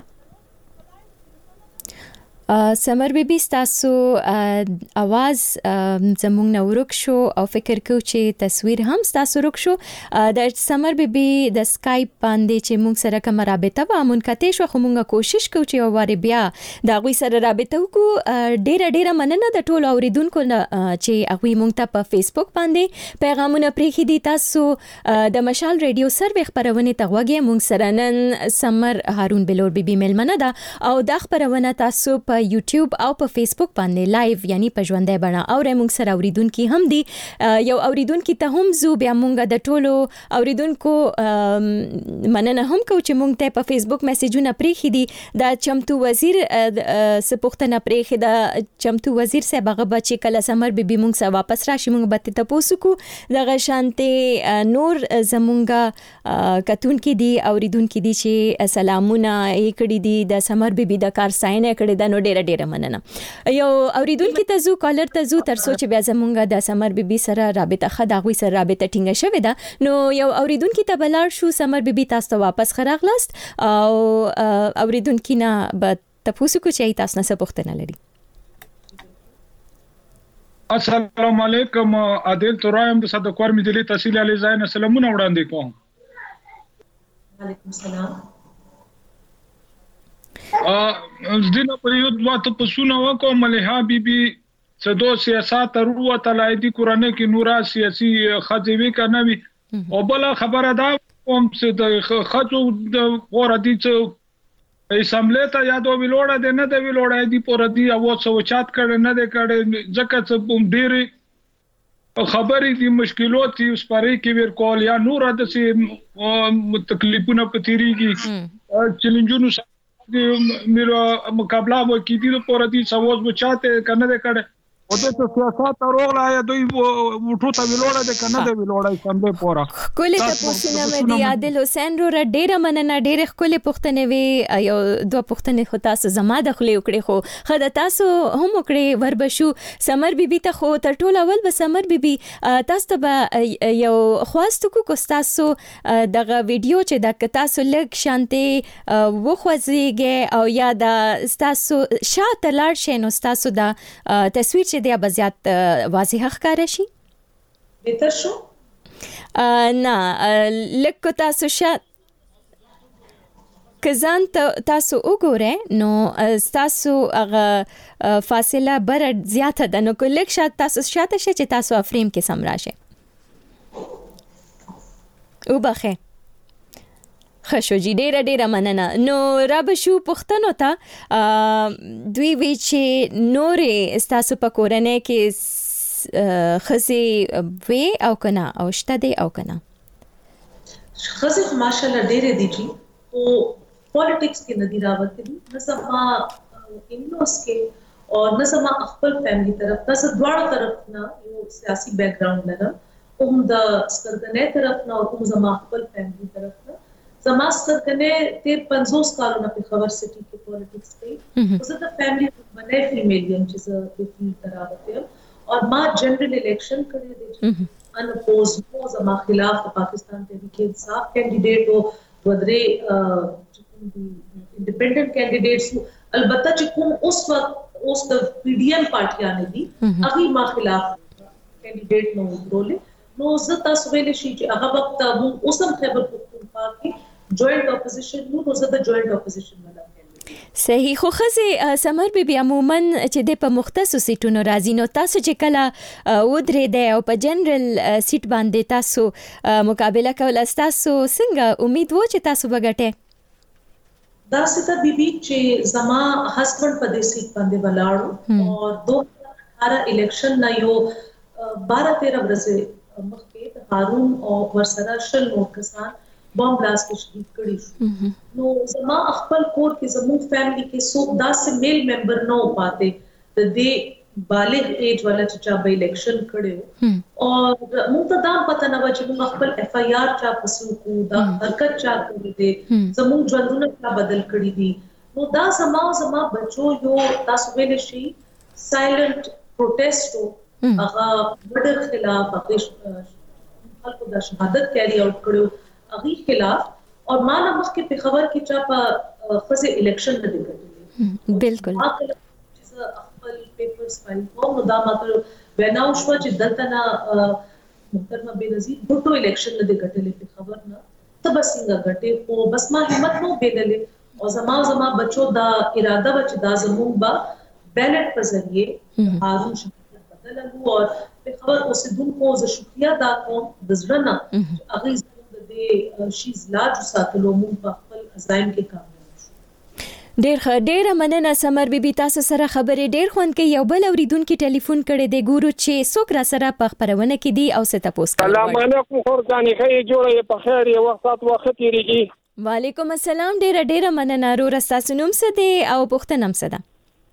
سمر بیبي تاسو اواز زموږ نو ورک شو او فکر کو چې تصویر هم تاسو ورک شو د سمر بیبي د سکایپ باندې چې موږ سره کوم رابطه و مونږ شو خو موږ کوشش کوو چې واره بیا دا غوي سره رابطه وکړو ډیره ډیره مننه د ټولو اوریدونکو چې هغه موږ ته په فیسبوک باندې پیغامونه پریخي دي تاسو د مشال ریډیو سروې خبرونه ته وګورئ موږ سره نن سمر هارون بلور بیبي ملمنه ده او دا خبرونه تاسو په یوټیوب او په فیسبوک باندې لایو یعنی په ژوندۍ بڼه او موږ سره اوریدونکو هم دي یو اوریدونکو ته هم زو بیا موږ د ټولو اوریدونکو مننه هم کو چې موږ ته په فیسبوک میسجونه پریخي دي دا چمتو وزیر سپوختنه پریخي دا چمتو وزیر صاحب هغه بچی کله سمر بیبي موږ سره واپس راشي موږ به تاسو کو د غشانته نور زمونږه کتونکو دي اوریدونکو دي چې سلامونه یې کړی دي د سمر بیبي د کار ساين کړی دا نو ډیره ډیره مننه یو اوریدونکو ته زو کالر ته زو تر سوچ بیا زمونږه د سمر بیبي سره رابطه خداغوي سره رابطه ټینګه شوې ده نو یو اوریدونکو ته بلار شو سمر بیبي تاسو ته واپس خراغلاست او اوریدونکو نه به تاسو کو چې تاسو نه څه پوښتنه لري السلام علیکم عادل ترایم د صدقور مدلي تحصیل علی زاین سلامونه وړاندې کوم وعلیکم السلام ا زدينا پر یو وخت په سونه وکم ملها بیبي څدو سیاست ورو تلایدي قرانه کې نورا سیاسي خځوي کنه وي او بل خبره ده کوم څه د خځو د اوردي څه اسمبلی ته یادو ویلوړه ده نه ده ویلوړه دي پر دي او څه چات کړي نه ده کړي ځکه څه بم ډېری خبرې دي مشکلات دي اوس پرې کې ور کول یا نور د سي تکلیفونه پتیریږي چیلنجونو میرا مقابله و کی دي په ردي سواز بچاته کنه ده کړه او د سیاست روغلا یا دوی وټو ته ویلوړه ده کنه ده ویلوړه سمبه پورا کله ته پوښتنه مې دی عادل حسین رو ډېر مننه ډېر خپل پوښتنه وی یو دوه پوښتنه خو تاسو زما د خلې وکړي خو خدای تاسو هم وکړي وربشو سمر بیبي ته خو تر ټولو اول به سمر بیبي تاسو ته یو خواستو کو تاسو دغه ویډیو چې د تاسو لګ شانته وخوځيږي او یا د تاسو شاته لاړ شي نو تاسو د تصویر چې د بزیات واضح ښکار شي بهتر شو نه لکه تاسو شات کزان تاسو وګوره نو تاسو هغه فاصله بر زیاته ده نو کله شات تاسو شاته شي چې تاسو افریم کې سم راشه او بخیر خشو جی ډیره ډیره مننه. نو را به شو پښتنو ته دوی وی چې نورې ستاسو په کورنۍ کې خزي وی او کنه او شته دی او کنه؟ خزي ماشاءالله ډیره دي جی او پالیټکس کې ندی راوته دي نه سما انوس کې او نه سما خپل فیملی طرف نه سدواړو طرف نه یو سیاسي بیک گراوند لرم هم د سرګنې طرف نه او هم زما خپل فیملی طرف نه زما سرګنې تیر پنځوس کالونه په خبر سټي کې پالیټکس کې اوس د فیملی باندې فیمیل یم چې زه په دې طرف ته او ما جنرال الیکشن کړی دی ان اپوز نو زما خلاف پاکستان تحریک انصاف کینډیډیټ او ودرې انډیپندنٹ کینډیډیټس البته چې کوم اوس وخت اوس د پی ډی ایم پارټیانه دي هغه ما خلاف کینډیډیټ نو ودرولې نو زه تاسو ویل شي چې هغه وخت موږ اوس هم خبر پښتونخوا کې جوائنٹ اپوزیشن نو نو زه د جوائنٹ اپوزیشن مله صحیح. خو خزه سمر بي بي عموما چې د په مختصو سیټونو راځي نو تاسو چې کله ودرې دی او په جنرال سیټ باندې تاسو مقابله کول تاسو څنګه امید وو چې تاسو وګټئ؟ دا ستا بي بي چې زما هسبند په دې سیټ باندې ولاړو او دو هزار اٹھارہ الیکشن نه یو بارہ تیرہ ورځې مخکې هارون او ورسره شل نور کسان بم بلاست کې شهید کړي شو نو زما خپل کور کې زموږ فیملی کې څوک داسې میل ممبر نه و پاتې د دې بالغ ایج والا چې چا به الیکشن کړي او موږ ته دا پته نه و چې موږ خپل اف آی آر چا پسو کو دا حرکت چا کړی دی زموږ ژوندونه چا بدل کړی دي نو دا زما زما بچو یو تاسو ویل شي سایلنت پروټیسټ هغه ورډر خلاف هغه خلکو د شهادت کیری اوټ کړو اغي خلاف اور ما نه مخکې په خبر کې چا په خزه الیکشن نه دی کړی بالکل خپل پیپرز فایل کوم نو دا ماته وینا شو چې دلته نه محترمه بنظیر ټوټو الیکشن نه دی کټلې په خبر نه ته بس څنګه غټې او بس ما همت نو بدلې او زما زما بچو دا اراده و چې دا زموږ با بیلټ په ذریعے هارون شهید بدلو اور په خبر اوسیدونکو ز شکریہ دا کوم د زړه نه اغي د شیز لاج ساتلو مون په خپل عزایم کې کامیاب ډیر ښه ډیره مننه سمر بي بي تاسو سره خبرې ډیر خوند کوي یو بل اوریدونکو ټلیفون کړي دی ګورو چې څوک را سره په خبرونه کې دی او څه تاسو کوي. السلام علیکم خورځانی خې جوړه په خیر یو وخت وخت تیریږي. وعلیکم السلام ډیره ډیره مننه رو رستاسو نوم څه دی او پوښتنه هم څه ده؟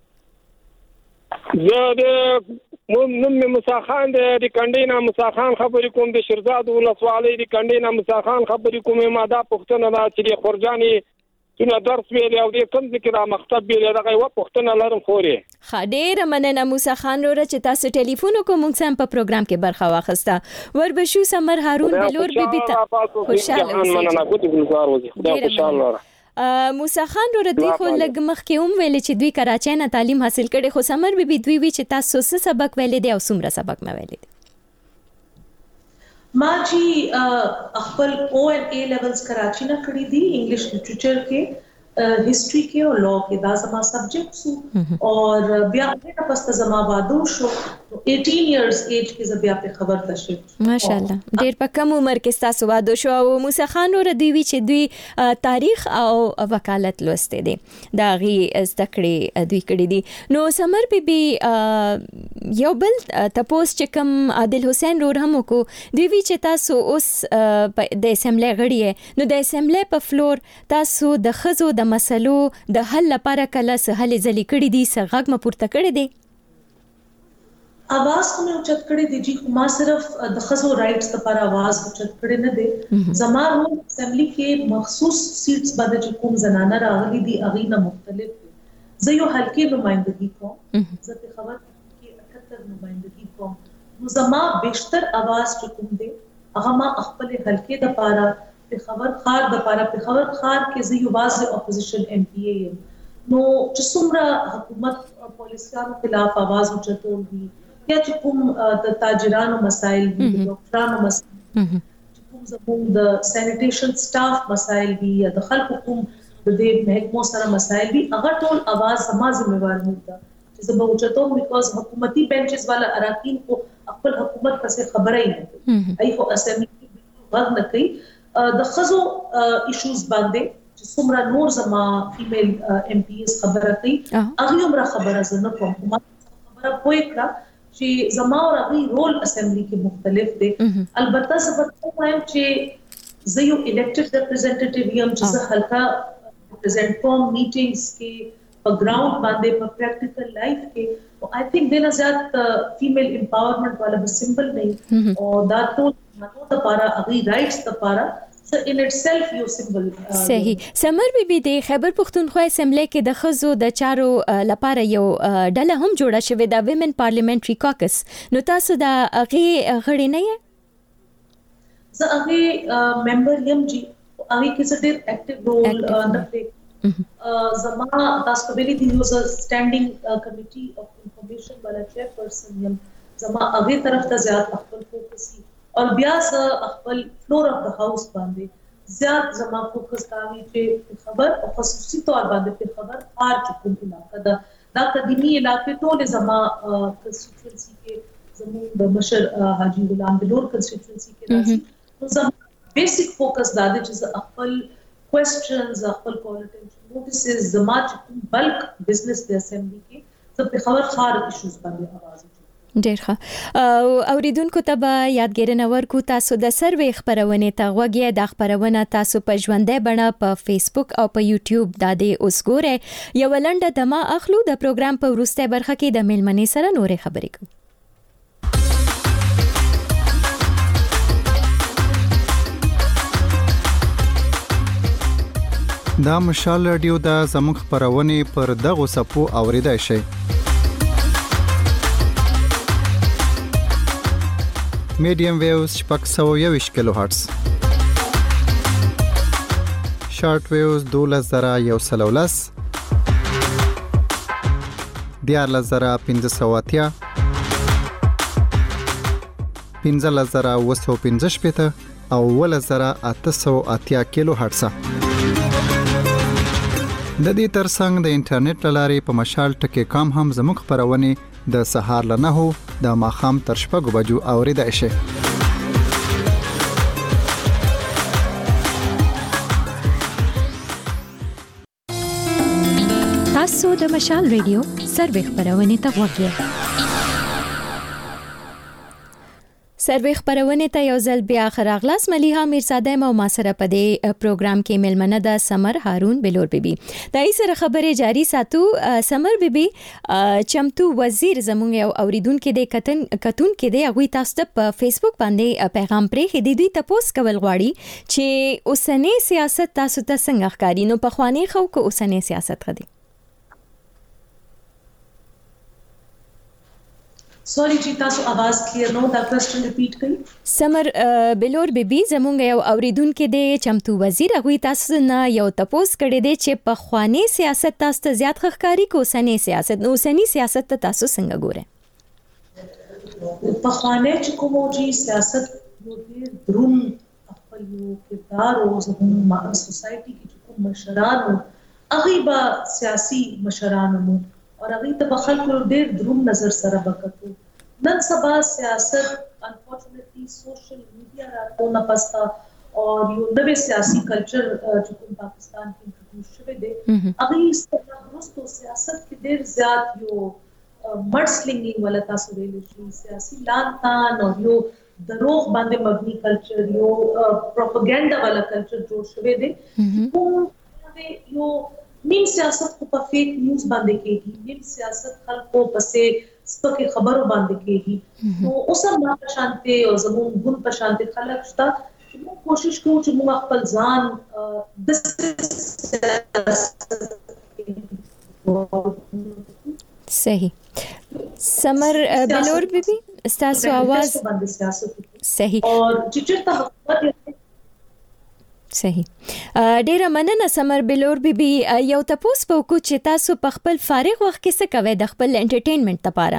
زه د نوم مې موسی خان د کندینا موسی خان خبرې کوم د شیرزاد ولسوالۍ د کندینا موسی خان خبرې کوم ما دا پښتنه دا چې خورجاني څنګه درس ویل او د کوم ذکر مکتب ویل دا یو پښتنه لرم خورې. خډیر مننه موسی خان وروره چې تاسو ټلیفون کوم موږ هم په پروګرام کې برخه واخسته وربشو سمر هارون بلور بي بي ته خوشاله مننه کوتي ګلزار وځي خدای خوشاله موسی خان وروره دوی خو لږ مخکې هم ویل چې دوی کراچۍ نه تعلیم حاصل کړي خو سمر بي بي دوی وی چې تاسو څه سبق ویلې دي او څومره سبق مې ویلې دي؟ ما جی خپل او ان اے لیولز کراچۍ نه کړی دي انګلیش لټریچر کې हिस्ट्री के और लॉ के दा जमा सब्जेक्ट्स और बिया ने पस्त जमा वादो शो अठारह इयर्स एज के जबिया पे खबर तशे माशाल्लाह ډېر په کم عمر کې تاسو واده شو او موسی خان ور دی وی چې دوی تاریخ او وکالت لوسته دي دا غي زدکړې دوی کړې دي نو سمر بي بي یو بل تپوس چې کوم عادل حسین رور هم کو دوی وی چې تاسو اوس د اسمبلی غړي نو د اسمبلی په فلور تاسو د خزو د مسلو د حل لپاره کله څه هلې ځلې کړې دي څه غږ مې پورته کړی دی؟ आवाज को मैं उच्चत कड़ी दीजी कुमार सिर्फ दखसो राइट्स लपاره आवाज उच्चत कड़ी न दे जमान हो असेंबली के मखसूस सीट्स बाद जो कोम जनाना रागली दी अगीना मुख्तलिफ जयो हल्के नुमाइंदगी को जत खबर की अठहत्तर नुमाइंदगी को मुजमा बेशतर आवाज जो कोम दे अगमा अखपल हल्के दपारा पे खबर खार दपारा पे खबर खार के जयो वाज अपोजिशन एमपीए नो जिसुमरा हुकूमत और पुलिसियान के खिलाफ आवाज उच्चत होगी या چې کوم د تاجرانو مسائل دي د ډاکټرانو مسائل چې کوم زموږ د سانیټیشن سټاف مسائل دي یا د خلکو کوم د دې محکمو سره مسائل دي هغه ټول आवाज زما ذمہوار نه ده چې زه به اوچتوم بیکاز حکومتي بینچز والا اراکین کو خپل حکومت پسې خبره یې نه ای خو اسمبلی غږ نه کوي د خزو ایشوز باندې چې څومره نور زما فیمیل ایم پی ایس خبره کوي هغه عمره خبره زنه کوم خبره پوي کړه چې زما او هغه رول اسمبلی کې مختلف دی البته زه وایم چې زه یو الیکټډ ریپرزینټیټیو یم چې زه حلقه ریپرزینټ کوم میټینګز کې په ګراوند باندې په پریکټیکل لایف کې او آی تھنک دنه زیات فیمیل امپاورمنٹ والا به سمبل نه او دا ټول نو د پاره هغه رائټس د پاره in itself یو سمبل صحیح. سمر بیبي د خیبر پختونخوا اسمبلی کې د خزو د چارو لپاره یو ډله هم جوړه شوې د ویمن پارلیمنټري کاکس نو تاسو د هغه غړي نه یې؟ زه هغه ممبر یم جی هغه کې څه ډېر اکټیو رول نه پلی زما تاسو په ویلي دی یو سټانډینګ کمیټي اف انفارمیشن والا چیرپرسن یم زما هغه طرف ته زیات خپل فوکس اور بیا ز خپل فلور اف د هاوس باندې زیات زما فوکس کاوی چې خبر او خصوصي تور باندې په خبر هر چکم علاقه دا دا قدیمی علاقې ټول زما کنسټیټوئنسي کې زموږ د مشر حاجی غلام بلور کنسټیټوئنسي کې راځي نو زما بیسیک فوکس دا دی چې خپل کوېسچنز خپل کالټنج نوټیسز زما چې بلک بزنس د اسمبلی کې څه په خبر خار ایشوز باندې आवाज ډیر ښه اوریدونکو ته به یادګیرنه ورکو تاسو د سروې خبرونه ته غوږی د خبرونه تاسو په ژوندۍ بڼه په فیسبوک او په یوټیوب د دې اوس ګوره یو لنډه دمه اخلو د پروګرام په وروسته برخه کې د میلمنې سره نورې خبرې کوو. دا مشال رادیو د زموږ خبرونه پر دغه صفو اوریدای شي. میډیم ویوز شپږ سوه یوویشت کیلو هرتز، شارټ ویوز دولس زره یو سل او لس، دیارلس زره پنځه سوه اتیا، پنځلس زره اوه سوه پنځه شپېته او اوولس زره اته سوه اتیا کیلو هرتز. د دې ترڅنګ د انټرنیټ لارې په مشال ټکی کام هم زموږ خبرونه د سهار له نهو د ماښام تر شپږو بجو اوریدای شي. تاسو د مشال ریډیو سروې خبرونه ته غوږی سروې خبرونه ته یو ځل بیا خراغلاس ملیحه میرزاده مو ما سره په دې پروګرام کې ملمنه د سمر هارون بلور بیبي دای سره خبرې جاری ساتو. سمر بیبي چمتو وزیر زموږ یو اوریدونکو د کتن کتون کې دی هغه تاسو ته په فیسبوک باندې پیغام پرې خېدی دوی تاسو کول غواړي چې اوسنی سیاست تاسو ته څنګه ښکاري نو په خواني خو کو اوسنی سیاست خدي. سوري چې تاسو आवाज کلیر نو دا کوېسچن ریپیټ کړئ. سمر بلور بیبي زمونږ یو اوریدونکو دی چمتو وزیر هغه تاسو نه یو تپوس کړی دی چې په خواني سیاست تاسو ته زیات ښکاری کو اوسنی سیاست نو اوسنی سیاست ته تاسو څنګه ګورئ؟ په خواني چې کوم جی سیاست یو ډېر دروند خپل یو کردار او زموږ سوسایټي کې کوم مشران هغه به سیاسي مشران مو اور هغه ته خلکو ډېر دروند نظر سره وکړو. نن سبا سیاست انفورچونټلی سوشل میډیا راته نه پستا اور یو نوې سیاسي کلچر چې کوم پاکستان کې انټروډوس شوی دی هغه ستاسو سیاست کې ډېر زیات یو مډسلینګینګ ولا تاسو ویل شي سیاسي لانتان او یو دروغ باندې مبني کلچر یو پروپاګاندا والا کلچر جوړ شوی دی. کوم یو نیم سیاست کو په فیک نیوز باندې کېږي، نیم سیاست خلکو پسې سپکې خبرو باندې کېږي. نو اوس هم ما شانته او زموږ ګون په شانته خلک شته چې موږ کوشش کوو چې موږ خپل ځان د صحیح. سمر بلور بیبي ستاسو आवाज صحیح اور چې چیرته حکومت صحیح. ډیره مننه سمر بلور بیبي. یو تاسو په کو چې تاسو په خپل فارغ وخت کې څه کوئ د خپل انټرټینمنت لپاره؟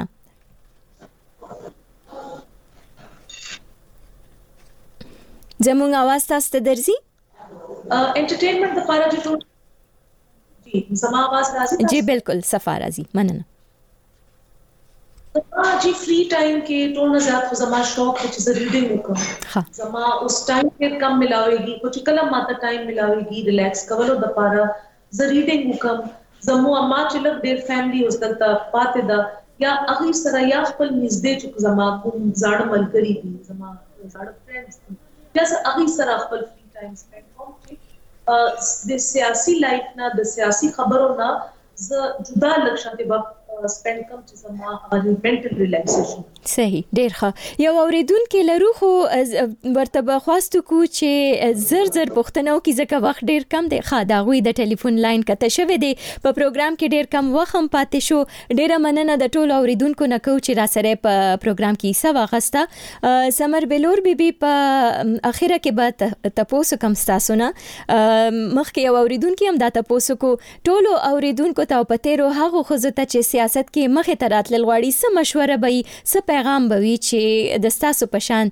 زموږ आवाज تاسو ته درځي؟ انټرټینمنت لپاره چې ټول جی زما आवाज راځي؟ جی بالکل صفا راځي. مننه. जी फ्री टाइम के ټول نه زیات خو زما شوق چې زه ریډینګ وکم زما اوس ټایم ډېر کم ملاويږي خو چې کله ماته ټایم ملاويږي ریلیکس کولو د پاره زه ریډینګ وکم زمو اما چې لږ ډېر فیملی اوس دلته پاتې ده یا هغه سره یا خپل نږدې چې زما کوم زاړه ملګری دي زما زاړه فرندز دي یا هغه سره خپل فری ټایم سپینډ کوم چې د سیاسي لایف نه د سیاسي خبرو نه زه جدا لښته به سپینډ کوم چې زما منټل ریلیکسیشن صحیح ډیر ښه یو اوریدونکو لرو خو ورته به خواستو کو چې زر زر پښتنو کې ځکه وخت ډیر کم دی ښه دا غوي د ټلیفون لاین کته شوی دی په پروګرام کې ډیر کم وخت هم پاتې شو ډیره مننه د ټولو اوریدونکو نه کو چې را سره په پروګرام کې حصہ واغسته سمر بلور بیبي په اخیره کې به تاسو کوم تاسو نه مخکې یو اوریدونکو هم دا تاسو کو ټولو اوریدونکو ته پته رو هغه خو زته چې سیاست کې مخه تراتل غواړي سم مشوره به س پیغام به وي چې د ستاسو پشان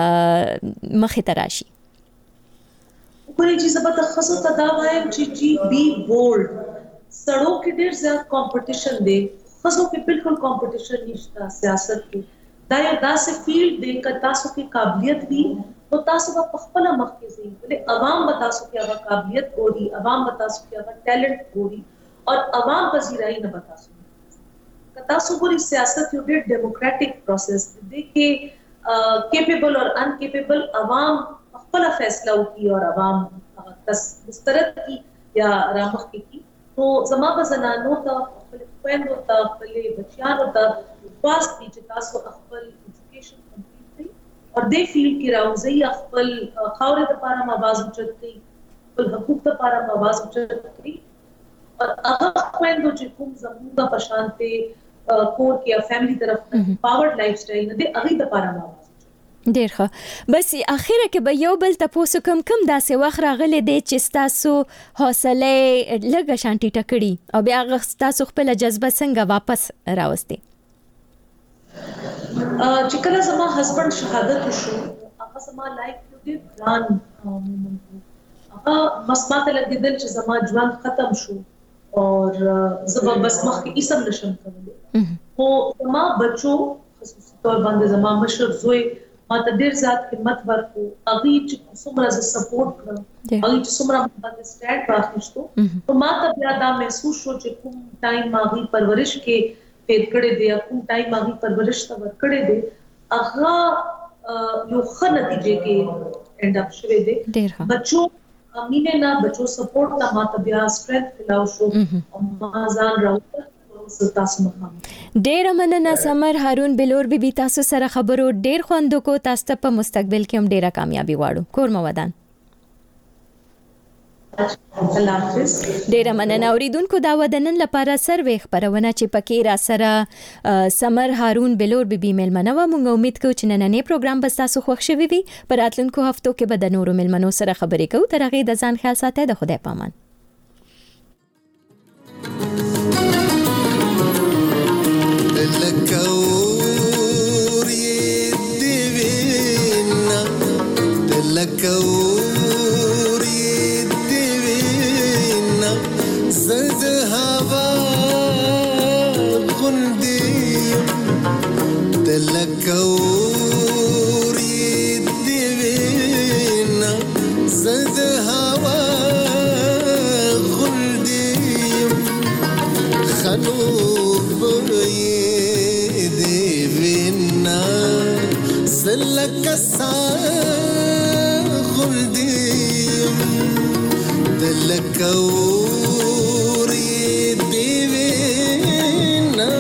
مخه تراشي کوئی چیز به تخصص ته دا وایم چې جی بی بولډ سړو کې ډېر زیات کمپټیشن دی خاصو کې بالکل کمپټیشن نشته سیاست کې دا یو داسې فیلډ دی چې تاسو کې قابلیت وي او تاسو په خپل مخ کې ځئ بلې عوام به تاسو کې هغه قابلیت ګوري عوام به تاسو کې هغه ټیلنٹ ګوري او عوام پذیرای نه به تاسو تاسو ګوري سیاست یو ډېر ډیموکراټک پروسس دی کې کیپیبل او ان کیپیبل عوام خپل فیصله وکړي او عوام مسترد کی یا رامخ کی تو زما په زنانو ته خپل خويندو ته خپل بچیانو ته واسط دي چې تاسو خپل ایجوکیشن کمپلیټ کړئ او دې فیلډ کې راوځي خپل خاورې لپاره आवाज اوچت کړئ خپل حقوق لپاره आवाज اوچت کړئ او هغه خويندو چې کوم زموږ په شانته کور کې یا فیملی طرف پاورډ لایف سټایل نه دی هغه د پاره ما ډیر ښه بس اخیره کې به یو بل تاسو کم کم داسې وخت راغلی دی چې تاسو حوصله لږه شانټی ټکړي او بیا تاسو خپل جذبه څنګه واپس راوستي چې کله زما هسبند شهادت وشو هغه زما لایف ډیر ګران مومنت هغه مسماته لګیدل چې زما ژوند ختم شو اور زما بس مخ کې اسم نشم کولای خو زما بچو خصوصي تور باندې زما مشر زوی ما ته ډیر زیات خدمت ورکو هغه چې څومره ز سپورټ کړم هغه چې څومره باندې سټاند واخیستو نو ما ته بیا دا محسوس شو چې کوم ټایم ماغي پرورش کې تیر کړي دی کوم ټایم ماغي پرورش ته ور کړي دی هغه یو ښه نتیجه کې اند اپ شوه دی بچو امینه نه بچو سپورټ ته ما ته بیا سټرنث ملاو شو او ما ځان راوړل ډیر مننه سمر هارون بلور بیبي تاسو سره خبرو ډیر خوند کو تاسو ته په مستقبل کې هم ډیره کامیابی واړو کور مو ودان الله حافظ ډیره مننه اوریدونکو دا ودنن لپاره سروې خبرونه چې پکې را سره سمر هارون بلور بیبي ملمنه و مونږ امید کوو چې نننې پروګرام به تاسو خوښ شوي وي پر راتلونکو هفتو کې به د نورو ملمنو سره خبرې کوو تر هغه د ځان خیال ساتئ د خدای پامان لکوري دی وینا زد هوا غندي لکوري دی وینا زد هوا غندي خنوب دی وینا زلک سا دلکوري دی وینا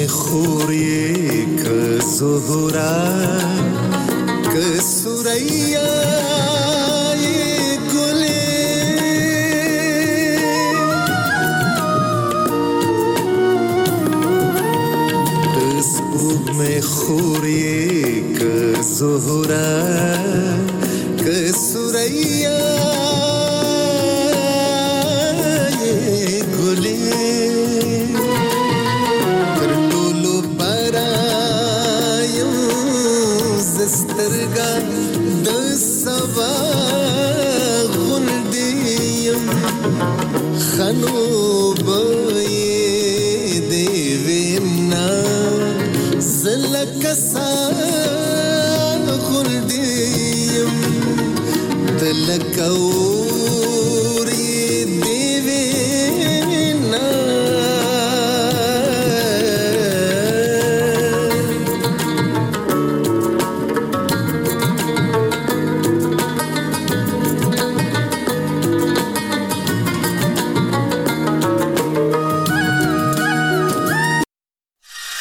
خوری که زهرا که سریا میں خوری که زهرا که سریا گلی تر ټولو برایم زسترګا د سبا غوندیم خنو به دی وینا زلکسا غلدیم دلکو